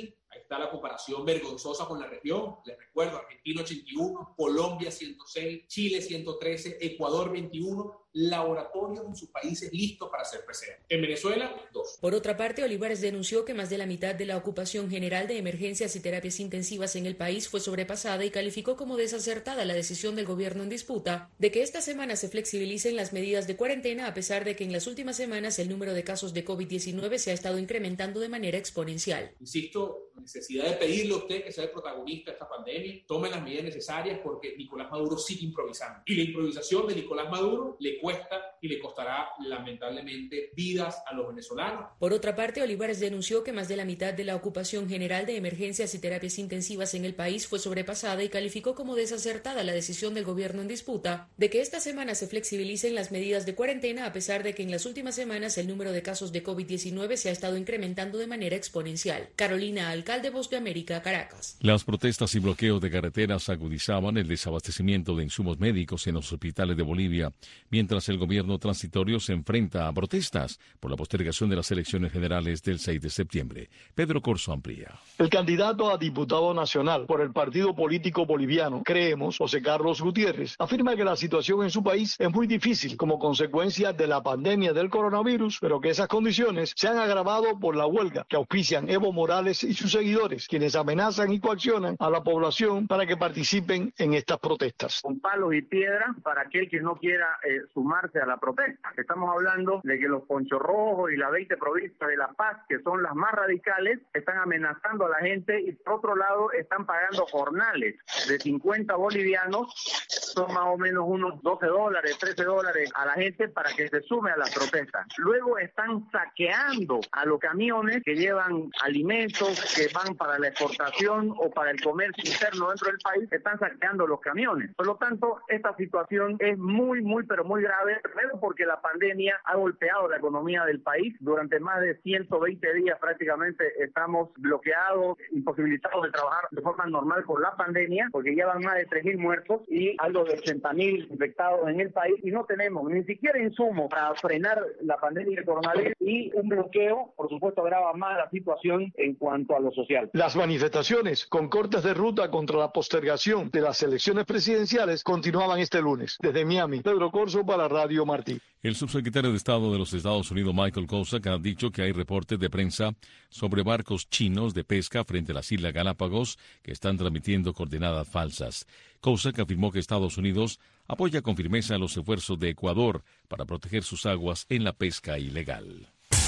Speaker 21: Está la comparación vergonzosa con la región. Les recuerdo, Argentina ochenta y uno, Colombia ciento seis, Chile ciento trece, Ecuador veintiuno, laboratorios en sus países listos para hacer P C R. En Venezuela, dos.
Speaker 19: Por otra parte, Olivares denunció que más de la mitad de la ocupación general de emergencias y terapias intensivas en el país fue sobrepasada y calificó como desacertada la decisión del gobierno en disputa de que esta semana se flexibilicen las medidas de cuarentena, a pesar de que en las últimas semanas el número de casos de COVID diecinueve se ha estado incrementando de manera exponencial.
Speaker 21: Insisto, necesidad de pedirle a usted que sea el protagonista de esta pandemia, tome las medidas necesarias porque Nicolás Maduro sigue improvisando. Y la improvisación de Nicolás Maduro le cuesta y le costará lamentablemente vidas a los venezolanos.
Speaker 19: Por otra parte, Olivares denunció que más de la mitad de la ocupación general de emergencias y terapias intensivas en el país fue sobrepasada y calificó como desacertada la decisión del gobierno en disputa de que esta semana se flexibilicen las medidas de cuarentena, a pesar de que en las últimas semanas el número de casos de COVID diecinueve se ha estado incrementando de manera exponencial. Carolina Alcalde, Voz de América, Caracas.
Speaker 1: Las protestas y bloqueos de carreteras agudizaban el desabastecimiento de insumos médicos en los hospitales de Bolivia, mientras el gobierno transitorio se enfrenta a protestas por la postergación de las elecciones generales del seis de septiembre. Pedro Corso amplía.
Speaker 2: El candidato a diputado nacional por el partido político boliviano Creemos, José Carlos Gutiérrez, afirma que la situación en su país es muy difícil como consecuencia de la pandemia del coronavirus, pero que esas condiciones se han agravado por la huelga que auspician Evo Morales y sus seguidores, quienes amenazan y coaccionan a la población para que participen en estas protestas.
Speaker 4: Con palos y piedras para aquel que no quiera eh, sumarse a la protesta. Estamos hablando de que los Ponchos Rojos y las veinte provincias de La Paz, que son las más radicales, están amenazando a la gente y por otro lado están pagando jornales de cincuenta bolivianos, son más o menos unos doce dólares, trece dólares a la gente para que se sume a las protestas. Luego están saqueando a los camiones que llevan alimentos que van para la exportación o para el comercio interno dentro del país, están saqueando los camiones. Por lo tanto, esta situación es muy, muy, pero muy grave, primero porque la pandemia ha golpeado la economía del país. Durante más de ciento veinte días prácticamente estamos bloqueados, imposibilitados de trabajar de forma normal por la pandemia, porque llevan más de tres mil muertos y algo de ochenta mil infectados en el país y no tenemos ni siquiera insumos para frenar la pandemia del coronavirus y un bloqueo, por supuesto, agrava más la situación en cuanto a lo social.
Speaker 2: Las manifestaciones con cortes de ruta contra la postergación de las elecciones presidenciales continuaban este lunes. Desde Miami, Pedro Corso para Radio Martí.
Speaker 1: El subsecretario de Estado de los Estados Unidos, Michael Kosak, ha dicho que hay reportes de prensa sobre barcos chinos de pesca frente a las Islas Galápagos que están transmitiendo coordenadas falsas. Kosak afirmó que Estados Unidos apoya con firmeza los esfuerzos de Ecuador para proteger sus aguas en la pesca ilegal.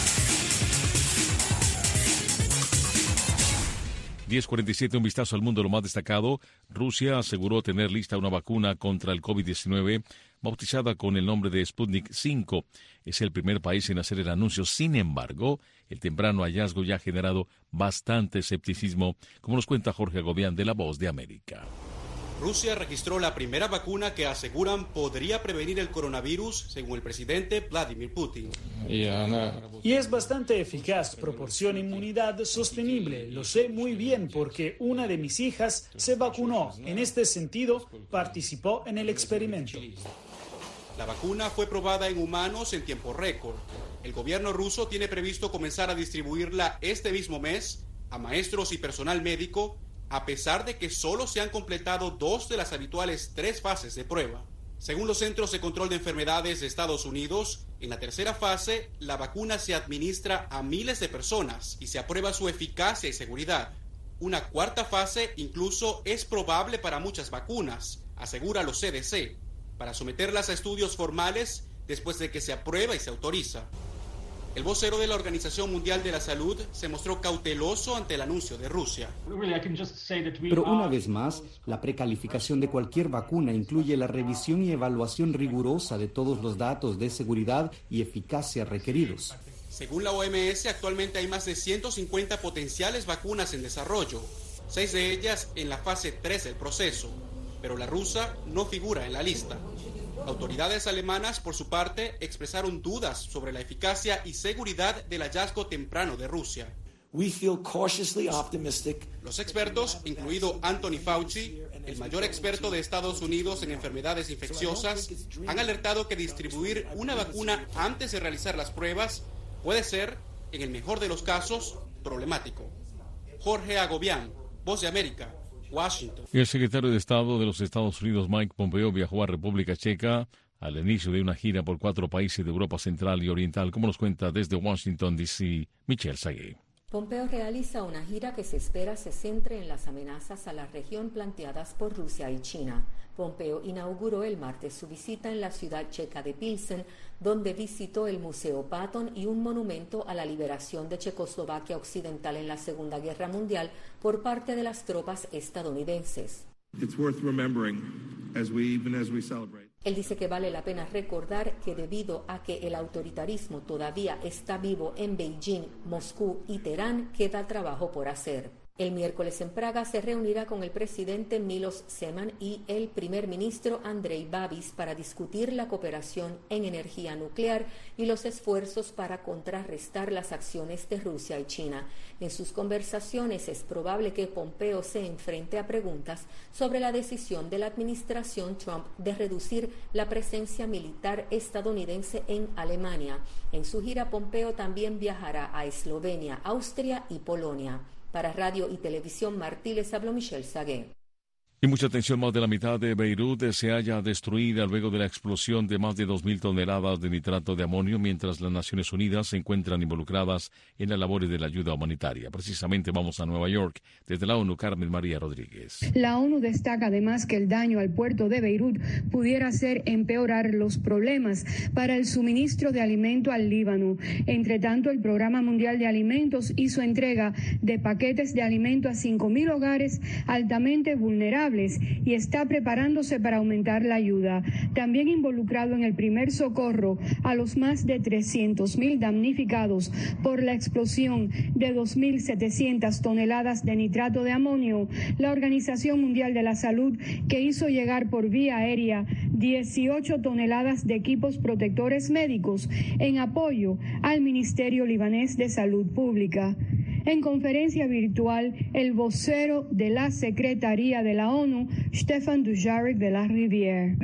Speaker 1: diez cuarenta y siete, un vistazo al mundo, lo más destacado. Rusia aseguró tener lista una vacuna contra el COVID diecinueve bautizada con el nombre de Sputnik cinco. Es el primer país en hacer el anuncio. Sin embargo, el temprano hallazgo ya ha generado bastante escepticismo, como nos cuenta Jorge Agobián de La Voz de América.
Speaker 20: Rusia registró la primera vacuna que aseguran podría prevenir el coronavirus, según el presidente Vladimir Putin.
Speaker 22: Y es bastante eficaz, proporciona inmunidad sostenible. Lo sé muy bien porque una de mis hijas se vacunó. En este sentido, participó en el experimento.
Speaker 20: La vacuna fue probada en humanos en tiempo récord. El gobierno ruso tiene previsto comenzar a distribuirla este mismo mes a maestros y personal médico, a pesar de que solo se han completado dos de las habituales tres fases de prueba. Según los Centros de Control de Enfermedades de Estados Unidos, en la tercera fase, la vacuna se administra a miles de personas y se aprueba su eficacia y seguridad. Una cuarta fase incluso es probable para muchas vacunas, asegura los C D C, para someterlas a estudios formales después de que se aprueba y se autoriza. El vocero de la Organización Mundial de la Salud se mostró cauteloso ante el anuncio de Rusia.
Speaker 23: Pero una vez más, la precalificación de cualquier vacuna incluye la revisión y evaluación rigurosa de todos los datos de seguridad y eficacia requeridos.
Speaker 20: Según la O M S, actualmente hay más de ciento cincuenta potenciales vacunas en desarrollo, seis de ellas en la fase tres del proceso, pero la rusa no figura en la lista. Autoridades alemanas, por su parte, expresaron dudas sobre la eficacia y seguridad del hallazgo temprano de Rusia.
Speaker 26: We feel cautiously optimistic.
Speaker 20: Los expertos, incluido Anthony Fauci, el mayor experto de Estados Unidos en enfermedades infecciosas, han alertado que distribuir una vacuna antes de realizar las pruebas puede ser, en el mejor de los casos, problemático. Jorge Agobián, Voz de América, Washington.
Speaker 1: El secretario de Estado de los Estados Unidos, Mike Pompeo, viajó a República Checa al inicio de una gira por cuatro países de Europa Central y Oriental, como nos cuenta desde Washington, D C, Michelle Sagué.
Speaker 3: Pompeo realiza una gira que se espera se centre en las amenazas a la región planteadas por Rusia y China. Pompeo inauguró el martes su visita en la ciudad checa de Pilsen, donde visitó el Museo Patton y un monumento a la liberación de Checoslovaquia Occidental en la Segunda Guerra Mundial por parte de las tropas estadounidenses.
Speaker 5: It's worth remembering as we, even as we celebrate.
Speaker 3: Él dice que vale la pena recordar que debido a que el autoritarismo todavía está vivo en Beijing, Moscú y Teherán, queda trabajo por hacer. El miércoles en Praga se reunirá con el presidente Miloš Zeman y el primer ministro Andrej Babis para discutir la cooperación en energía nuclear y los esfuerzos para contrarrestar las acciones de Rusia y China. En sus conversaciones es probable que Pompeo se enfrente a preguntas sobre la decisión de la administración Trump de reducir la presencia militar estadounidense en Alemania. En su gira, Pompeo también viajará a Eslovenia, Austria y Polonia. Para Radio y Televisión Martí les habló Michelle Sagué.
Speaker 1: Y mucha atención, más de la mitad de Beirut se halla destruida luego de la explosión de más de dos mil toneladas de nitrato de amonio, mientras las Naciones Unidas se encuentran involucradas en las labores de la ayuda humanitaria. Precisamente vamos a Nueva York. Desde la ONU, Carmen María Rodríguez.
Speaker 6: La ONU destaca además que el daño al puerto de Beirut pudiera ser empeorar los problemas para el suministro de alimento al Líbano. Entre tanto, el Programa Mundial de Alimentos hizo entrega de paquetes de alimento a cinco mil hogares altamente vulnerables y está preparándose para aumentar la ayuda. También involucrado en el primer socorro a los más de trescientos mil damnificados por la explosión de dos mil setecientas toneladas de nitrato de amonio, la Organización Mundial de la Salud, que hizo llegar por vía aérea dieciocho toneladas de equipos protectores médicos en apoyo al Ministerio Libanés de Salud Pública. En conferencia virtual, el vocero de la Secretaría de la ONU, Stefan Dujarric de la Rivière.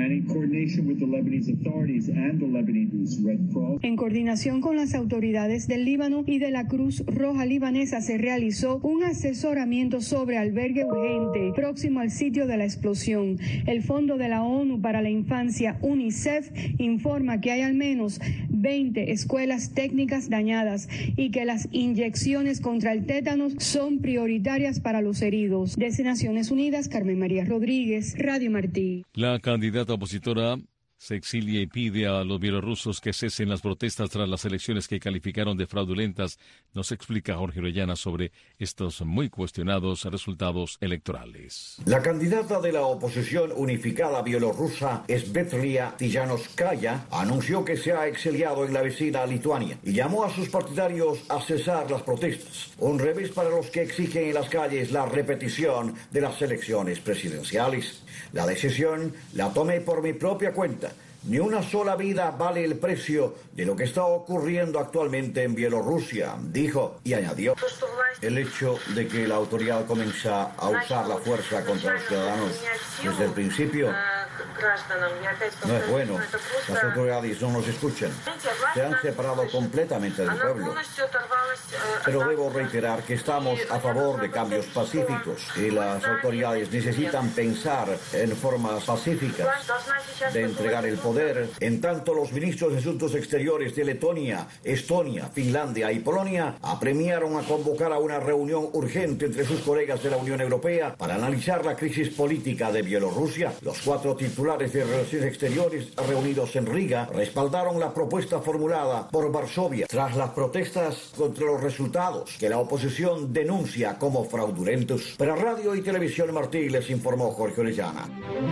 Speaker 6: En coordinación con las autoridades del Líbano y de la Cruz Roja Libanesa se realizó un asesoramiento sobre albergue urgente próximo al sitio de la explosión. El Fondo de la ONU para la Infancia, UNICEF, informa que hay al menos veinte escuelas técnicas dañadas y que las inyecciones contra el tétano son prioritarias para los heridos. Desde Naciones Unidas, Carmen María Rodríguez, Radio Martí.
Speaker 1: La candidata opositora se exilia y pide a los bielorrusos que cesen las protestas tras las elecciones que calificaron de fraudulentas. Nos explica Jorge Orellana sobre estos muy cuestionados resultados electorales.
Speaker 8: La candidata de la oposición unificada bielorrusa, Svetlia Tijanowskaya, anunció que se ha exiliado en la vecina Lituania y llamó a sus partidarios a cesar las protestas. Un revés para los que exigen en las calles la repetición de las elecciones presidenciales. La decisión la tomé por mi propia cuenta. Ni una sola vida vale el precio de lo que está ocurriendo actualmente en Bielorrusia, dijo, y añadió. El hecho de que la autoridad comienza a usar la fuerza contra los ciudadanos desde el principio no es bueno. Las autoridades no nos escuchan. Se han separado completamente del pueblo. Pero debo reiterar que estamos a favor de cambios pacíficos y las autoridades necesitan pensar en formas pacíficas de entregar el poder. En tanto, los ministros de Asuntos Exteriores de Letonia, Estonia, Finlandia y Polonia apremiaron a convocar a una reunión urgente entre sus colegas de la Unión Europea para analizar la crisis política de Bielorrusia. Los cuatro titulares de Relaciones Exteriores reunidos en Riga respaldaron la propuesta formulada por Varsovia tras las protestas contra los resultados que la oposición denuncia como fraudulentos. Para Radio y Televisión Martí les informó Jorge Orellana.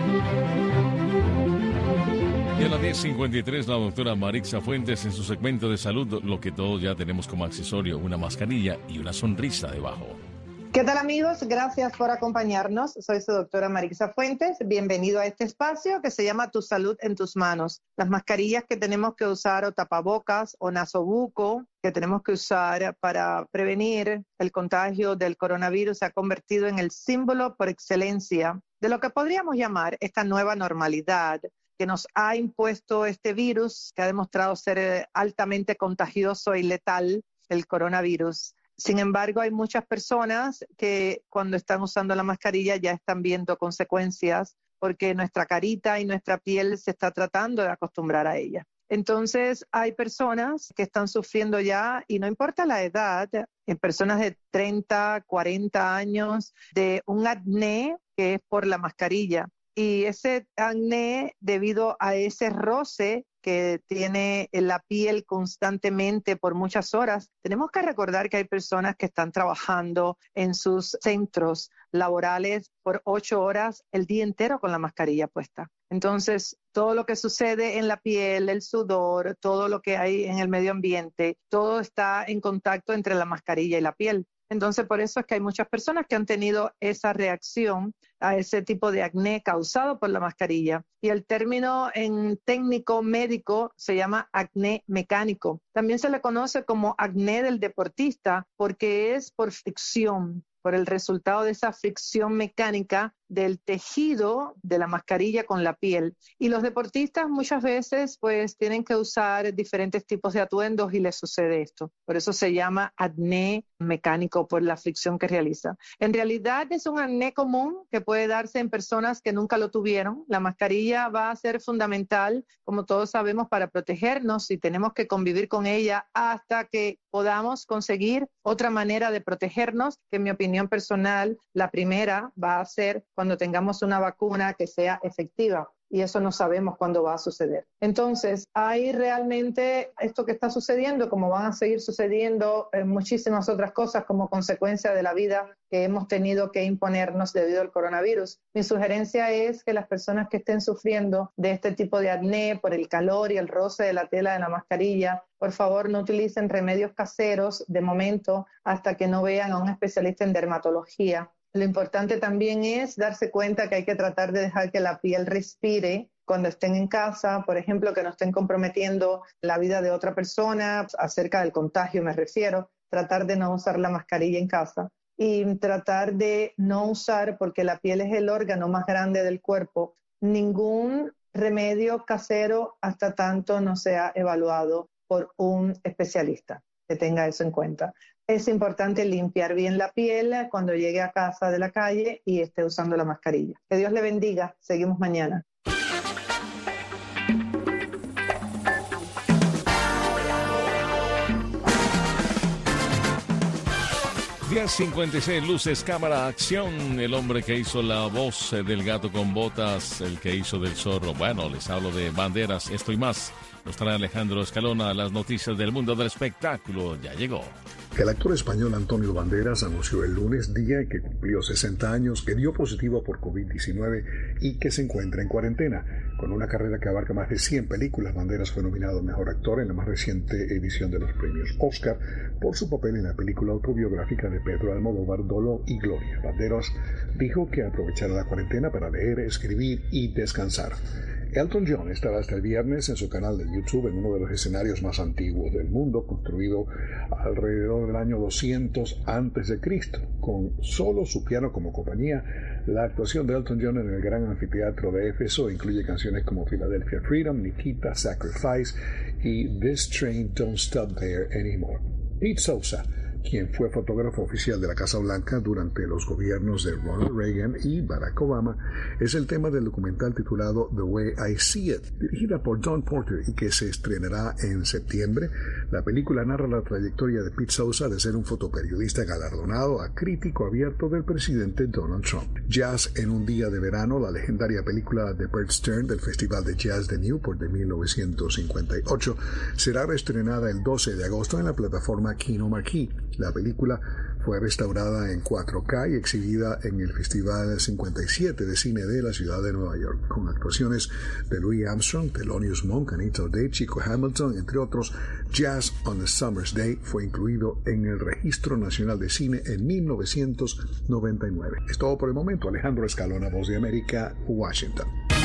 Speaker 1: Y a las diez cincuenta y tres, la doctora Marixa Fuentes en su segmento de salud, lo que todos ya tenemos como accesorio, una mascarilla y una sonrisa debajo.
Speaker 24: ¿Qué tal, amigos? Gracias por acompañarnos. Soy su doctora Marixa Fuentes. Bienvenido a este espacio que se llama Tu Salud en Tus Manos. Las mascarillas que tenemos que usar o tapabocas o nasobuco que tenemos que usar para prevenir el contagio del coronavirus se ha convertido en el símbolo por excelencia de lo que podríamos llamar esta nueva normalidad que nos ha impuesto este virus que ha demostrado ser altamente contagioso y letal, el coronavirus. Sin embargo, hay muchas personas que cuando están usando la mascarilla ya están viendo consecuencias porque nuestra carita y nuestra piel se está tratando de acostumbrar a ella. Entonces, hay personas que están sufriendo ya, y no importa la edad, en personas de treinta, cuarenta años, de un acné que es por la mascarilla. Y ese acné, debido a ese roce que tiene la piel constantemente por muchas horas, tenemos que recordar que hay personas que están trabajando en sus centros laborales por ocho horas el día entero con la mascarilla puesta. Entonces, todo lo que sucede en la piel, el sudor, todo lo que hay en el medio ambiente, todo está en contacto entre la mascarilla y la piel. Entonces, por eso es que hay muchas personas que han tenido esa reacción a ese tipo de acné causado por la mascarilla. Y el término en técnico médico se llama acné mecánico. También se le conoce como acné del deportista porque es por fricción, por el resultado de esa fricción mecánica del tejido de la mascarilla con la piel. Y los deportistas muchas veces pues tienen que usar diferentes tipos de atuendos y les sucede esto. Por eso se llama acné mecánico, por la fricción que realiza. En realidad es un acné común que puede darse en personas que nunca lo tuvieron. La mascarilla va a ser fundamental, como todos sabemos, para protegernos y tenemos que convivir con ella hasta que podamos conseguir otra manera de protegernos, que en mi opinión personal, la primera va a ser cuando tengamos una vacuna que sea efectiva. Y eso no sabemos cuándo va a suceder. Entonces, hay realmente esto que está sucediendo, como van a seguir sucediendo en muchísimas otras cosas como consecuencia de la vida que hemos tenido que imponernos debido al coronavirus. Mi sugerencia es que las personas que estén sufriendo de este tipo de acné por el calor y el roce de la tela de la mascarilla, por favor no utilicen remedios caseros de momento hasta que no vean a un especialista en dermatología. Lo importante también es darse cuenta que hay que tratar de dejar que la piel respire cuando estén en casa, por ejemplo, que no estén comprometiendo la vida de otra persona, acerca del contagio me refiero, tratar de no usar la mascarilla en casa y tratar de no usar, porque la piel es el órgano más grande del cuerpo, ningún remedio casero hasta tanto no sea evaluado por un especialista, que tenga eso en cuenta. Es importante limpiar bien la piel cuando llegue a casa de la calle y esté usando la mascarilla. Que Dios le bendiga. Seguimos mañana.
Speaker 1: diez cincuenta y seis, luces, cámara, acción. El hombre que hizo la voz del gato con botas, el que hizo del zorro. Bueno, les hablo de banderas, esto y más. Nos trae Alejandro Escalona las noticias del mundo del espectáculo. Ya llegó.
Speaker 7: El actor español Antonio Banderas anunció el lunes, día en que cumplió sesenta años, que dio positivo por covid diecinueve y que se encuentra en cuarentena. Con una carrera que abarca más de cien películas, Banderas fue nominado a Mejor Actor en la más reciente edición de los premios Oscar por su papel en la película autobiográfica de Pedro Almodóvar, Dolor y Gloria. Banderas dijo que aprovechará la cuarentena para leer, escribir y descansar. Elton John estará hasta el viernes en su canal de YouTube en uno de los escenarios más antiguos del mundo, construido alrededor del año doscientos antes de Cristo, con solo su piano como compañía. La actuación de Elton John en el gran anfiteatro de Éfeso incluye canciones como Philadelphia Freedom, Nikita, Sacrifice y This Train Don't Stop There Anymore. Pete Sousa, quien fue fotógrafo oficial de la Casa Blanca durante los gobiernos de Ronald Reagan y Barack Obama, es el tema del documental titulado The Way I See It, dirigida por Don Porter y que se estrenará en septiembre. La película narra la trayectoria de Pete Sousa de ser un fotoperiodista galardonado a crítico abierto del presidente Donald Trump. Jazz en un día de verano, la legendaria película de Bert Stern del Festival de Jazz de Newport de mil novecientos cincuenta y ocho, será reestrenada el doce de agosto en la plataforma Kino Marquee. La película fue restaurada en cuatro K y exhibida en el Festival cincuenta y siete de Cine de la ciudad de Nueva York, con actuaciones de Louis Armstrong, Thelonious Monk, Anita O'Day, Chico Hamilton, entre otros. Jazz on a Summer's Day fue incluido en el Registro Nacional de Cine en mil novecientos noventa y nueve. Es todo por el momento. Alejandro Escalona, Voz de América, Washington.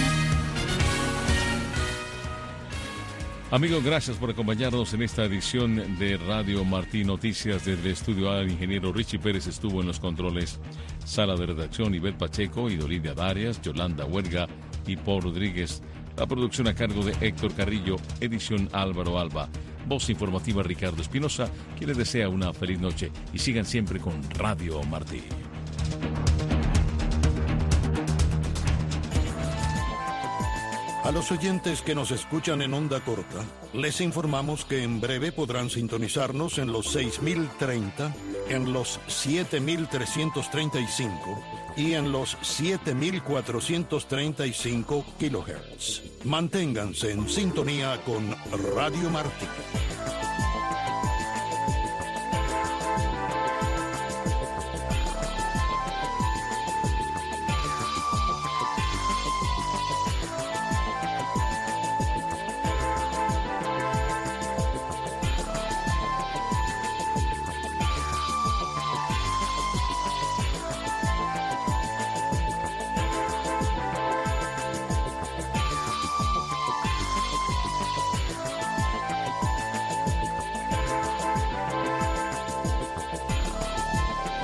Speaker 1: Amigos, gracias por acompañarnos en esta edición de Radio Martí Noticias. Desde el estudio A, el ingeniero Richie Pérez estuvo en los controles. Sala de redacción, Ibel Pacheco, Idolidia Darias, Yolanda Huerga y Paul Rodríguez. La producción a cargo de Héctor Carrillo, edición Álvaro Alba. Voz informativa Ricardo Espinosa, que les desea una feliz noche y sigan siempre con Radio Martí.
Speaker 9: A los oyentes que nos escuchan en onda corta, les informamos que en breve podrán sintonizarnos en los seis mil treinta, en los siete mil trescientos treinta y cinco y en los siete mil cuatrocientos treinta y cinco kilohertz. Manténganse en sintonía con Radio Martí.